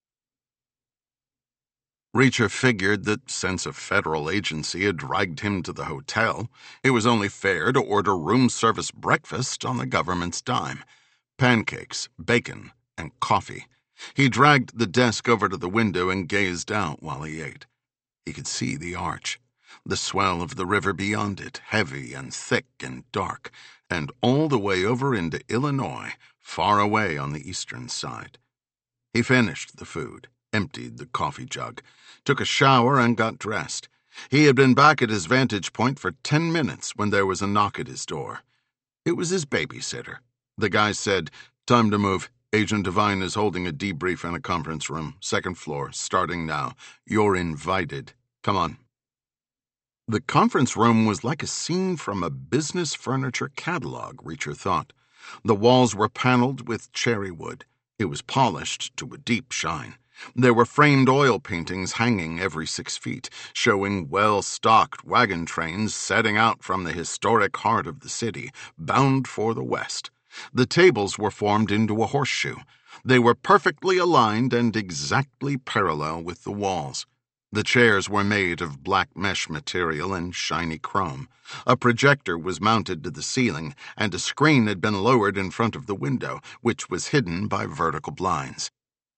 Reacher figured that since a federal agency had dragged him to the hotel, it was only fair to order room service breakfast on the government's dime. Pancakes, bacon, and coffee. He dragged the desk over to the window and gazed out while he ate. He could see the arch, the swell of the river beyond it, heavy and thick and dark, and all the way over into Illinois, far away on the eastern side. He finished the food, emptied the coffee jug, took a shower, and got dressed. He had been back at his vantage point for ten minutes when there was a knock at his door. It was his babysitter. The guy said, "Time to move. Agent Devine is holding a debrief in a conference room, second floor, starting now. You're invited. Come on." The conference room was like a scene from a business furniture catalog, Reacher thought. The walls were paneled with cherry wood. It was polished to a deep shine. There were framed oil paintings hanging every six feet, showing well-stocked wagon trains setting out from the historic heart of the city, bound for the west. The tables were formed into a horseshoe. They were perfectly aligned and exactly parallel with the walls. The chairs were made of black mesh material and shiny chrome. A projector was mounted to the ceiling, and a screen had been lowered in front of the window, which was hidden by vertical blinds.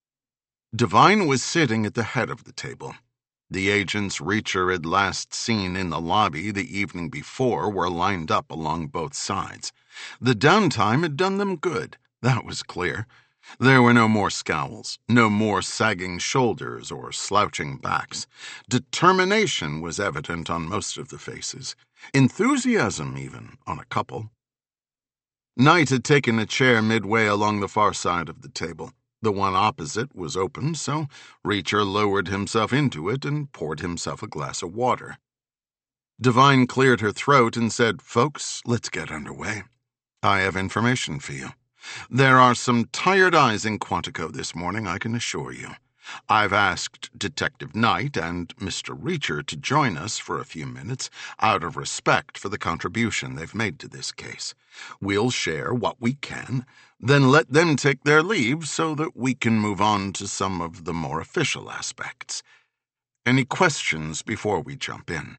Devine was sitting at the head of the table. The agents Reacher had last seen in the lobby the evening before were lined up along both sides. The downtime had done them good, that was clear. There were no more scowls, no more sagging shoulders or slouching backs. Determination was evident on most of the faces. Enthusiasm, even, on a couple. Knight had taken a chair midway along the far side of the table. The one opposite was open, so Reacher lowered himself into it and poured himself a glass of water. Devine cleared her throat and said, "Folks, let's get underway. I have information for you. There are some tired eyes in Quantico this morning, I can assure you. I've asked Detective Knight and Mister Reacher to join us for a few minutes out of respect for the contribution they've made to this case. We'll share what we can, then let them take their leave so that we can move on to some of the more official aspects. Any questions before we jump in?"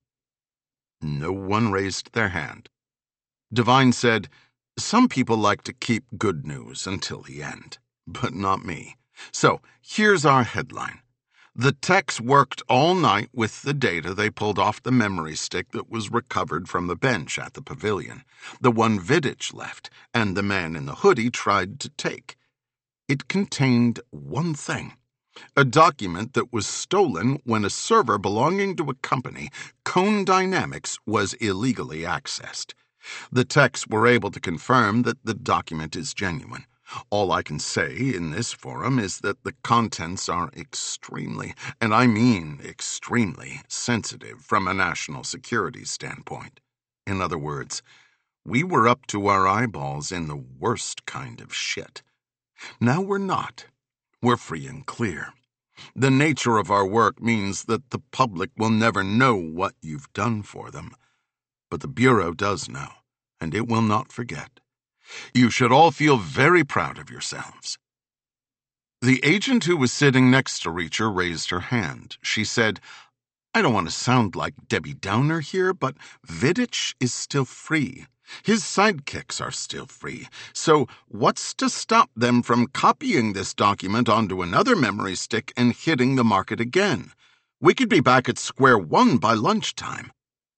No one raised their hand. Devine said, "Some people like to keep good news until the end, but not me. So, here's our headline. The techs worked all night with the data they pulled off the memory stick that was recovered from the bench at the pavilion, the one Vidic left, and the man in the hoodie tried to take. It contained one thing, a document that was stolen when a server belonging to a company, Cone Dynamics, was illegally accessed. The techs were able to confirm that the document is genuine. All I can say in this forum is that the contents are extremely, and I mean extremely, sensitive from a national security standpoint. In other words, we were up to our eyeballs in the worst kind of shit. Now we're not. We're free and clear. The nature of our work means that the public will never know what you've done for them. But the Bureau does know, and it will not forget. You should all feel very proud of yourselves." The agent who was sitting next to Reacher raised her hand. She said, "I don't want to sound like Debbie Downer here, but Vidic is still free. His sidekicks are still free. So what's to stop them from copying this document onto another memory stick and hitting the market again? We could be back at square one by lunchtime."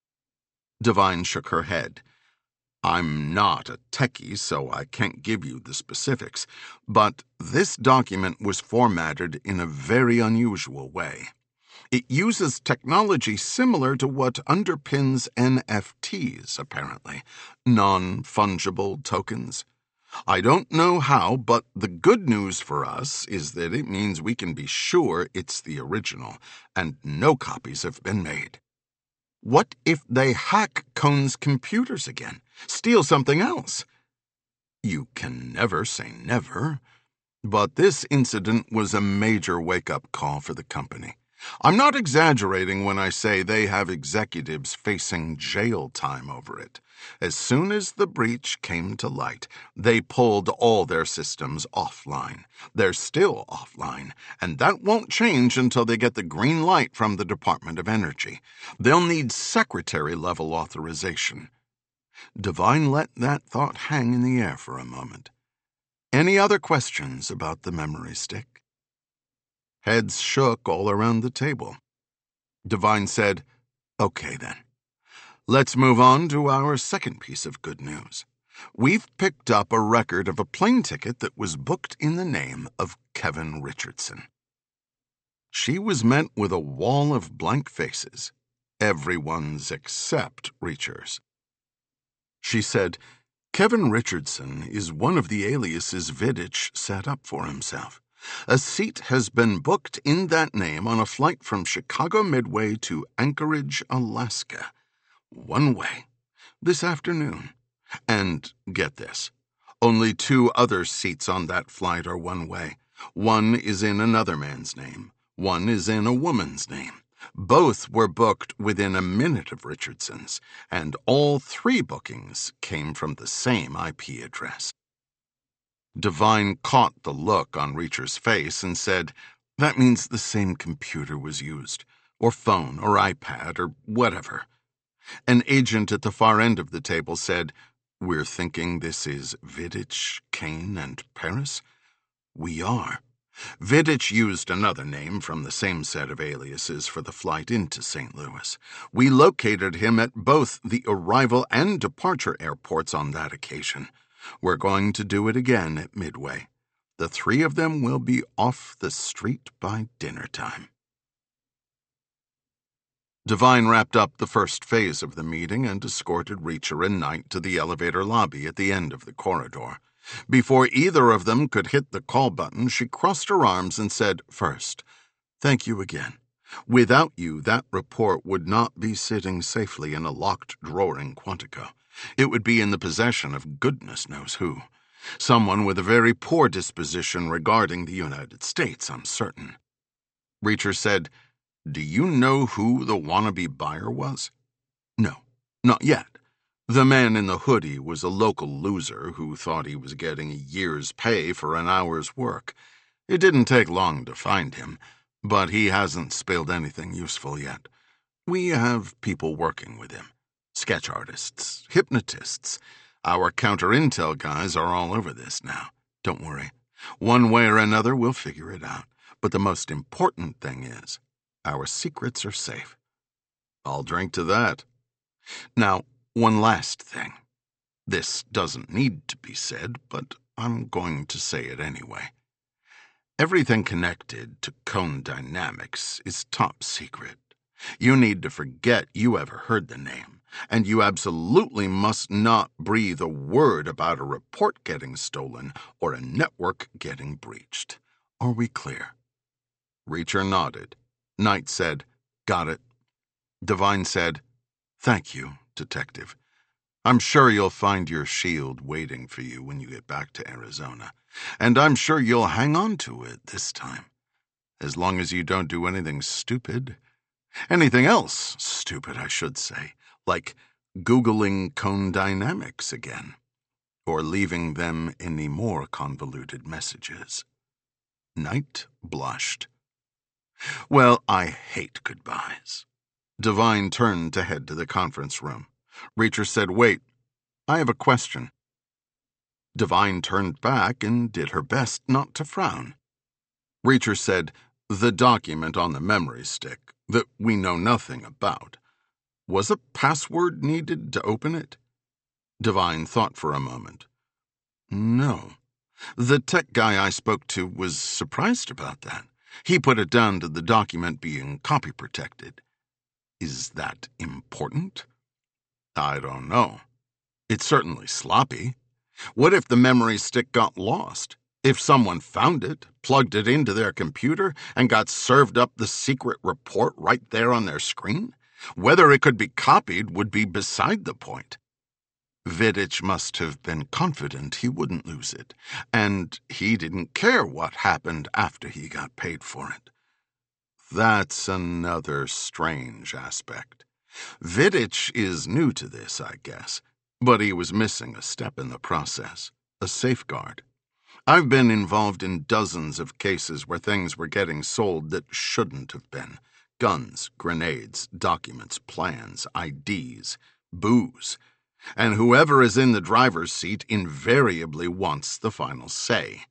Devine shook her head. "I'm not a techie, so I can't give you the specifics, but this document was formatted in a very unusual way. It uses technology similar to what underpins N F Ts, apparently, non-fungible tokens. I don't know how, but the good news for us is that it means we can be sure it's the original, and no copies have been made. What if they hack Cone's computers again? Steal something else? You can never say never, but this incident was a major wake-up call for the company. I'm not exaggerating when I say they have executives facing jail time over it. As soon as the breach came to light, they pulled all their systems offline. They're still offline, and that won't change until they get the green light from the Department of Energy. They'll need secretary-level authorization." Devine let that thought hang in the air for a moment. Any other questions about the memory stick? Heads shook all around the table. Devine said, "Okay then. Let's move on to our second piece of good news. We've picked up a record of a plane ticket that was booked in the name of Kevin Richardson." She was met with a wall of blank faces, everyone's except Reacher's. She said, "Kevin Richardson is one of the aliases Vidic set up for himself. A seat has been booked in that name on a flight from Chicago Midway to Anchorage, Alaska. One way, this afternoon. And get this, only two other seats on that flight are one way. One is in another man's name. One is in a woman's name. Both were booked within a minute of Richardson's, and all three bookings came from the same I P address." Devine caught the look on Reacher's face and said, "That means the same computer was used, or phone, or iPad, or whatever." An agent at the far end of the table said, "We're thinking this is Vidic, Kane, and Paris?" "We are. Vidic used another name from the same set of aliases for the flight into Saint Louis. We located him at both the arrival and departure airports on that occasion. We're going to do it again at Midway. The three of them will be off the street by dinner time." Devine wrapped up the first phase of the meeting and escorted Reacher and Knight to the elevator lobby at the end of the corridor. Before either of them could hit the call button, she crossed her arms and said, "First, thank you again. Without you, that report would not be sitting safely in a locked drawer in Quantico. It would be in the possession of goodness knows who. Someone with a very poor disposition regarding the United States, I'm certain." Reacher said, "Do you know who the wannabe buyer was?" "No, not yet. The man in the hoodie was a local loser who thought he was getting a year's pay for an hour's work. It didn't take long to find him, but he hasn't spilled anything useful yet. We have people working with him. Sketch artists, hypnotists. Our counter-intel guys are all over this now. Don't worry. One way or another, we'll figure it out. But the most important thing is, our secrets are safe." "I'll drink to that." "Now, one last thing. This doesn't need to be said, but I'm going to say it anyway. Everything connected to Cone Dynamics is top secret. You need to forget you ever heard the name, and you absolutely must not breathe a word about a report getting stolen or a network getting breached. Are we clear?" Reacher nodded. Knight said, "Got it." Devine said, "Thank you, Detective. I'm sure you'll find your shield waiting for you when you get back to Arizona, and I'm sure you'll hang on to it this time, as long as you don't do anything stupid. Anything else stupid, I should say, like Googling Cone Dynamics again, or leaving them any more convoluted messages." Knight blushed. "Well, I hate goodbyes." Devine turned to head to the conference room. Reacher said, "Wait, I have a question." Devine turned back and did her best not to frown. Reacher said, "The document on the memory stick that we know nothing about. Was a password needed to open it?" Devine thought for a moment. "No. The tech guy I spoke to was surprised about that. He put it down to the document being copy protected. Is that important?" "I don't know. It's certainly sloppy. What if the memory stick got lost? If someone found it, plugged it into their computer, and got served up the secret report right there on their screen? Whether it could be copied would be beside the point. Vidic must have been confident he wouldn't lose it, and he didn't care what happened after he got paid for it. That's another strange aspect. Vidic is new to this, I guess, but he was missing a step in the process, a safeguard. I've been involved in dozens of cases where things were getting sold that shouldn't have been. Guns, grenades, documents, plans, I Ds, booze. And whoever is in the driver's seat invariably wants the final say.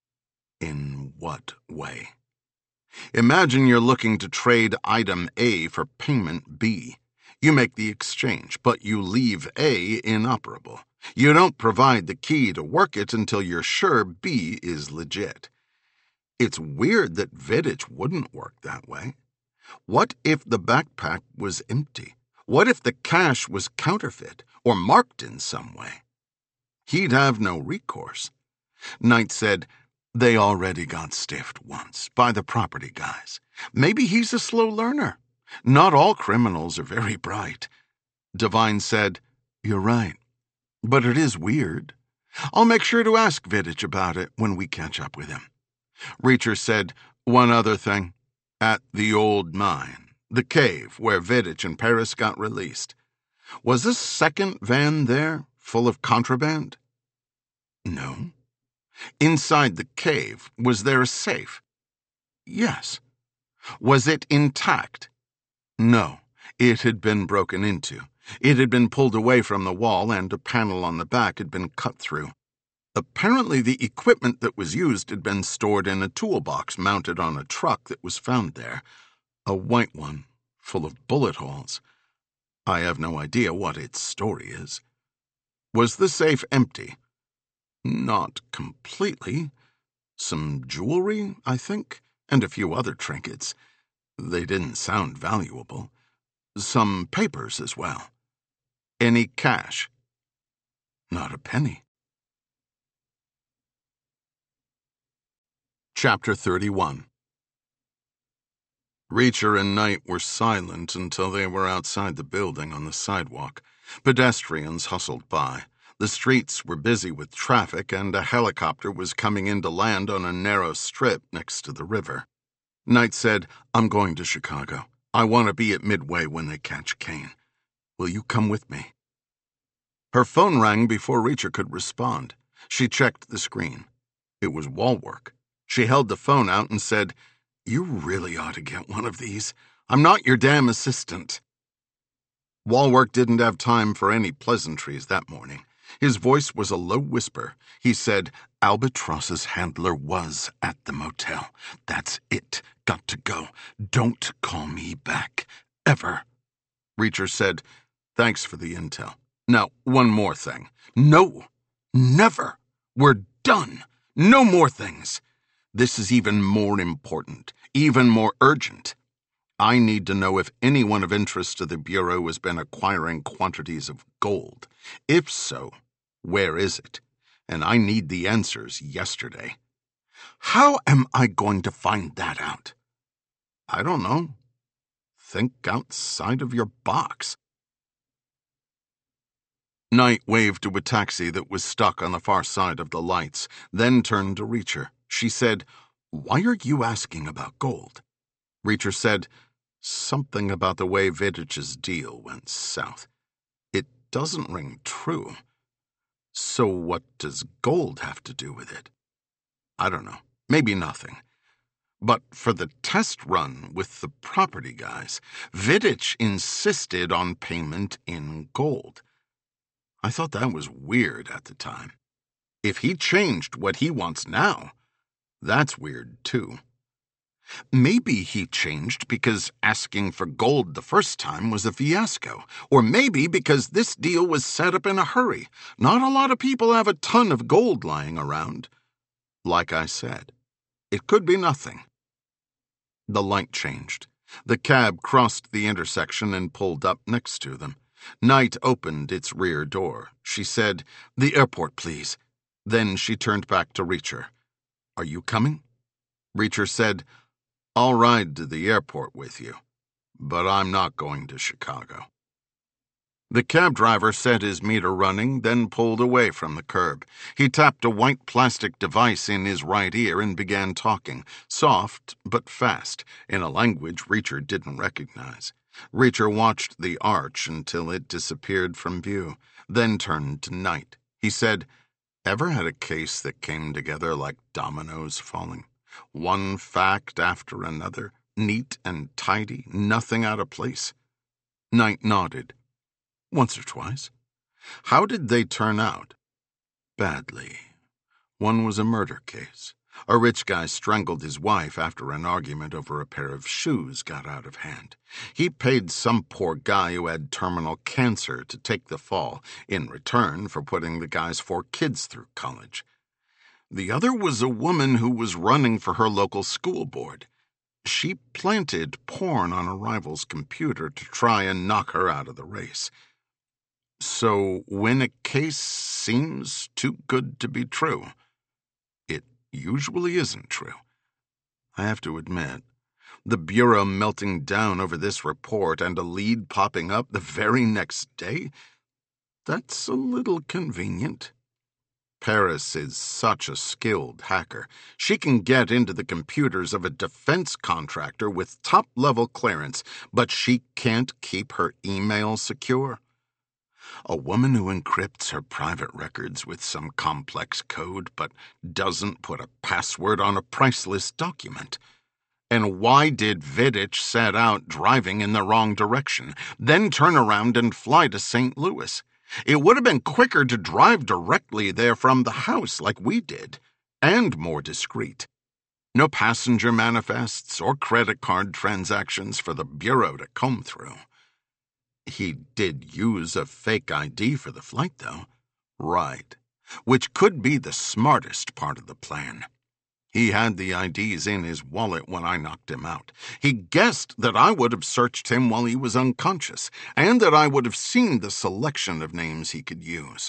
In what way? Imagine you're looking to trade item A for payment B. You make the exchange, but you leave A inoperable. You don't provide the key to work it until you're sure B is legit. It's weird that Vidic wouldn't work that way. What if the backpack was empty? What if the cash was counterfeit or marked in some way? He'd have no recourse. Knight said, "They already got stiffed once by the property guys. Maybe he's a slow learner. Not all criminals are very bright." Devine said, "You're right, but it is weird. I'll make sure to ask Vidic about it when we catch up with him." Reacher said, "One other thing. At the old mine, the cave where Vidic and Paris got released, was a second van there full of contraband?" "No. Inside the cave, was there a safe? Yes. Was it intact? No. It had been broken into. It had been pulled away from the wall, and a panel on the back had been cut through. Apparently, the equipment that was used had been stored in a toolbox mounted on a truck that was found there. A white one, full of bullet holes. I have no idea what its story is. Was the safe empty? Not completely. Some jewelry, I think, and a few other trinkets. They didn't sound valuable. Some papers as well. Any cash? Not a penny. Chapter thirty-one. Reacher and Knight were silent until they were outside the building on the sidewalk. Pedestrians hustled by. The streets were busy with traffic, and a helicopter was coming in to land on a narrow strip next to the river. Knight said, "I'm going to Chicago. I want to be at Midway when they catch Kane. Will you come with me?" Her phone rang before Reacher could respond. She checked the screen. It was Walwork. She held the phone out and said, "You really ought to get one of these. I'm not your damn assistant." Walwork didn't have time for any pleasantries that morning. His voice was a low whisper. He said, "Albatross's handler was at the motel. That's it. Got to go. Don't call me back. Ever." Reacher said, "Thanks for the intel. Now, one more thing." "No. Never. We're done. No more things. This is even more important, even more urgent. I need to know if anyone of interest to the Bureau has been acquiring quantities of gold. If so, where is it? And I need the answers yesterday." "How am I going to find that out?" "I don't know. Think outside of your box." Knight waved to a taxi that was stuck on the far side of the lights, then turned to Reacher. She said, "Why are you asking about gold?" Reacher said, "Something about the way Vidic's deal went south. It doesn't ring true. So what does gold have to do with it?" "I don't know. Maybe nothing. But for the test run with the property guys, Vidic insisted on payment in gold. I thought that was weird at the time. If he changed what he wants now, that's weird too. Maybe he changed because asking for gold the first time was a fiasco, or maybe because this deal was set up in a hurry. Not a lot of people have a ton of gold lying around. Like I said, it could be nothing." The light changed. The cab crossed the intersection and pulled up next to them. Knight opened its rear door. She said, "The airport, please." Then she turned back to Reacher. "Are you coming?" Reacher said, "I'll ride to the airport with you, but I'm not going to Chicago." The cab driver set his meter running, then pulled away from the curb. He tapped a white plastic device in his right ear and began talking, soft but fast, in a language Reacher didn't recognize. Reacher watched the arch until it disappeared from view, then turned to Knight. He said, "Ever had a case that came together like dominoes falling? One fact after another, neat and tidy, nothing out of place?" Knight nodded. "Once or twice." "How did they turn out?" "Badly. One was a murder case. A rich guy strangled his wife after an argument over a pair of shoes got out of hand. He paid some poor guy who had terminal cancer to take the fall, in return for putting the guy's four kids through college. The other was a woman who was running for her local school board. She planted porn on a rival's computer to try and knock her out of the race. So when a case seems too good to be true, it usually isn't true. I have to admit, the Bureau melting down over this report and a lead popping up the very next day, that's a little convenient. Paris is such a skilled hacker. She can get into the computers of a defense contractor with top-level clearance, but she can't keep her email secure. A woman who encrypts her private records with some complex code but doesn't put a password on a priceless document. And why did Vidich set out driving in the wrong direction, then turn around and fly to Saint Louis? It would have been quicker to drive directly there from the house like we did, and more discreet. No passenger manifests or credit card transactions for the Bureau to comb through. He did use a fake I D for the flight, though. Right. Which could be the smartest part of the plan. He had the I Ds in his wallet when I knocked him out. He guessed that I would have searched him while he was unconscious, and that I would have seen the selection of names he could use.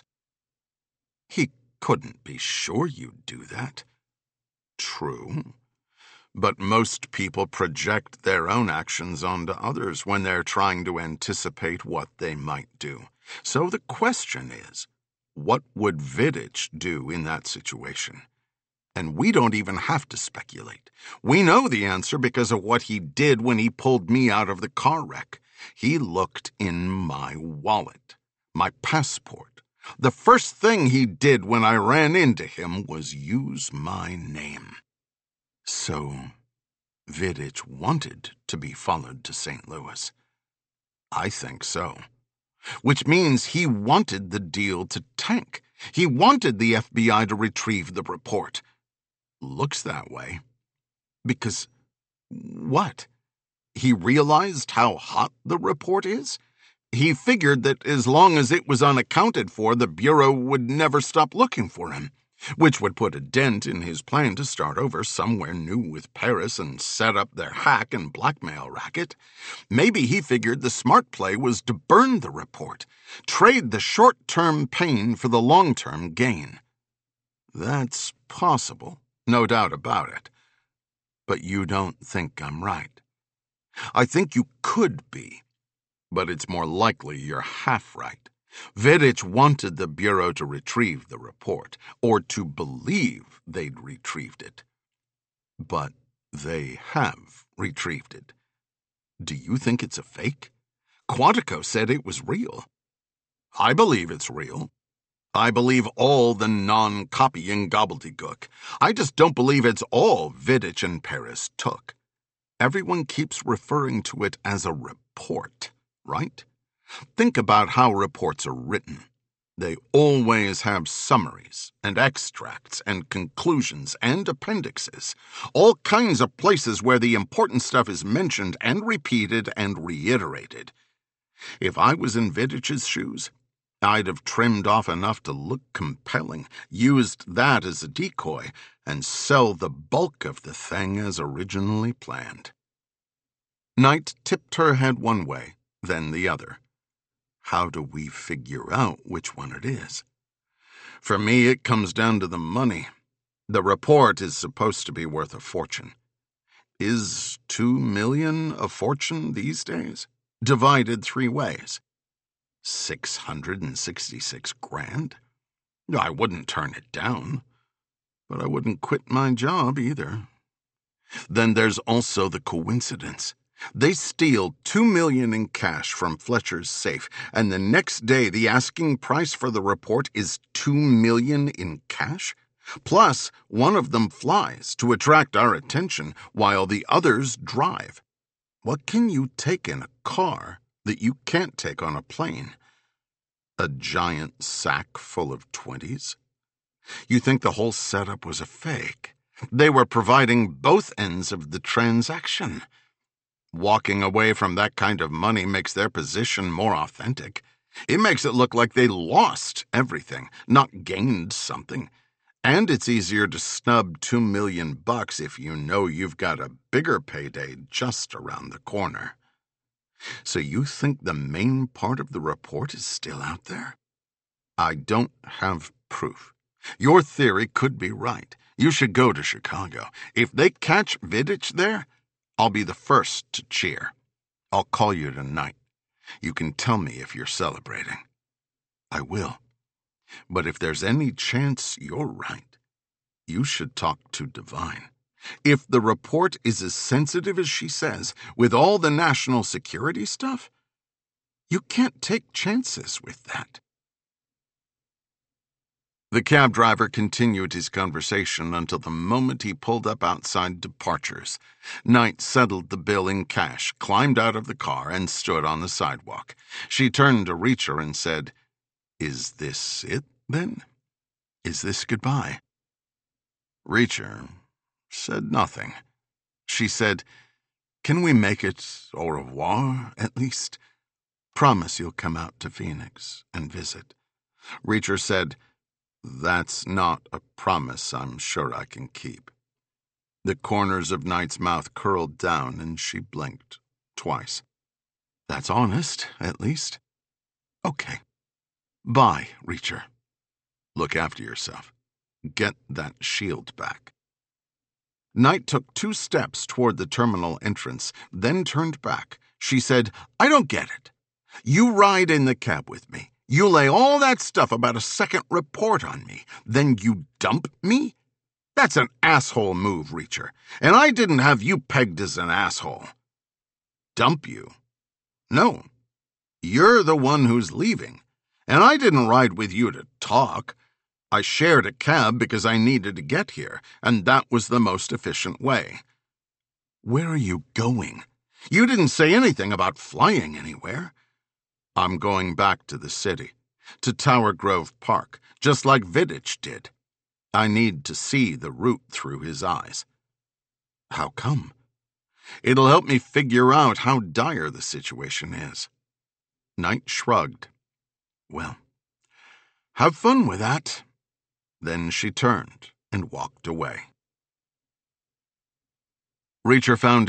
He couldn't be sure you'd do that. True. But most people project their own actions onto others when they're trying to anticipate what they might do. So the question is, what would Vidich do in that situation? And we don't even have to speculate. We know the answer because of what he did when he pulled me out of the car wreck. He looked in my wallet, my passport. The first thing he did when I ran into him was use my name. So, Vidich wanted to be followed to Saint Louis. I think so. Which means he wanted the deal to tank. He wanted the F B I to retrieve the report. Looks that way. Because, what? He realized how hot the report is? He figured that as long as it was unaccounted for, the Bureau would never stop looking for him, which would put a dent in his plan to start over somewhere new with Paris and set up their hack and blackmail racket. Maybe he figured the smart play was to burn the report, trade the short-term pain for the long-term gain. That's possible, no doubt about it. But you don't think I'm right. I think you could be, but it's more likely you're half right. Vidich wanted the Bureau to retrieve the report, or to believe they'd retrieved it. But they have retrieved it. Do you think it's a fake? Quantico said it was real. I believe it's real. I believe all the non-copying gobbledygook. I just don't believe it's all Vidich and Paris took. Everyone keeps referring to it as a report, right? Think about how reports are written. They always have summaries and extracts and conclusions and appendixes, all kinds of places where the important stuff is mentioned and repeated and reiterated. If I was in Vidich's shoes, I'd have trimmed off enough to look compelling, used that as a decoy, and sell the bulk of the thing as originally planned. Knight tipped her head one way, then the other. How do we figure out which one it is? For me, it comes down to the money. The report is supposed to be worth a fortune. Is two million a fortune these days? Divided three ways. Six hundred and sixty-six grand? I wouldn't turn it down, but I wouldn't quit my job either. Then there's also the coincidence. They steal two million in cash from Fletcher's safe, and the next day the asking price for the report is two million in cash? Plus, one of them flies to attract our attention while the others drive. What can you take in a car that you can't take on a plane? A giant sack full of twenties? You think the whole setup was a fake? They were providing both ends of the transaction. Walking away from that kind of money makes their position more authentic. It makes it look like they lost everything, not gained something. And it's easier to snub two million bucks if you know you've got a bigger payday just around the corner. So you think the main part of the report is still out there? I don't have proof. Your theory could be right. You should go to Chicago. If they catch Vidich there, I'll be the first to cheer. I'll call you tonight. You can tell me if you're celebrating. I will. But if there's any chance you're right, you should talk to Devine. If the report is as sensitive as she says, with all the national security stuff, You can't take chances with that. The cab driver continued his conversation until the moment he pulled up outside Departures. Knight settled the bill in cash, climbed out of the car, and stood on the sidewalk. She turned to Reacher and said, "Is this it, then? Is this goodbye?" Reacher said nothing. She said, "Can we make it au revoir, at least? Promise you'll come out to Phoenix and visit." Reacher said, "That's not a promise I'm sure I can keep." The corners of Knight's mouth curled down, and she blinked twice. "That's honest, at least. Okay. Bye, Reacher. Look after yourself. Get that shield back." Knight took two steps toward the terminal entrance, then turned back. She said, "I don't get it. You ride in the cab with me. You lay all that stuff about a second report on me. Then you dump me? That's an asshole move, Reacher. And I didn't have you pegged as an asshole." "Dump you? No. You're the one who's leaving. And I didn't ride with you to talk. I shared a cab because I needed to get here, and that was the most efficient way." "Where are you going? You didn't say anything about flying anywhere." "I'm going back to the city, to Tower Grove Park, just like Vidic did. I need to see the route through his eyes." "How come?" "It'll help me figure out how dire the situation is." Knight shrugged. "Well, have fun with that." Then she turned and walked away. Reacher found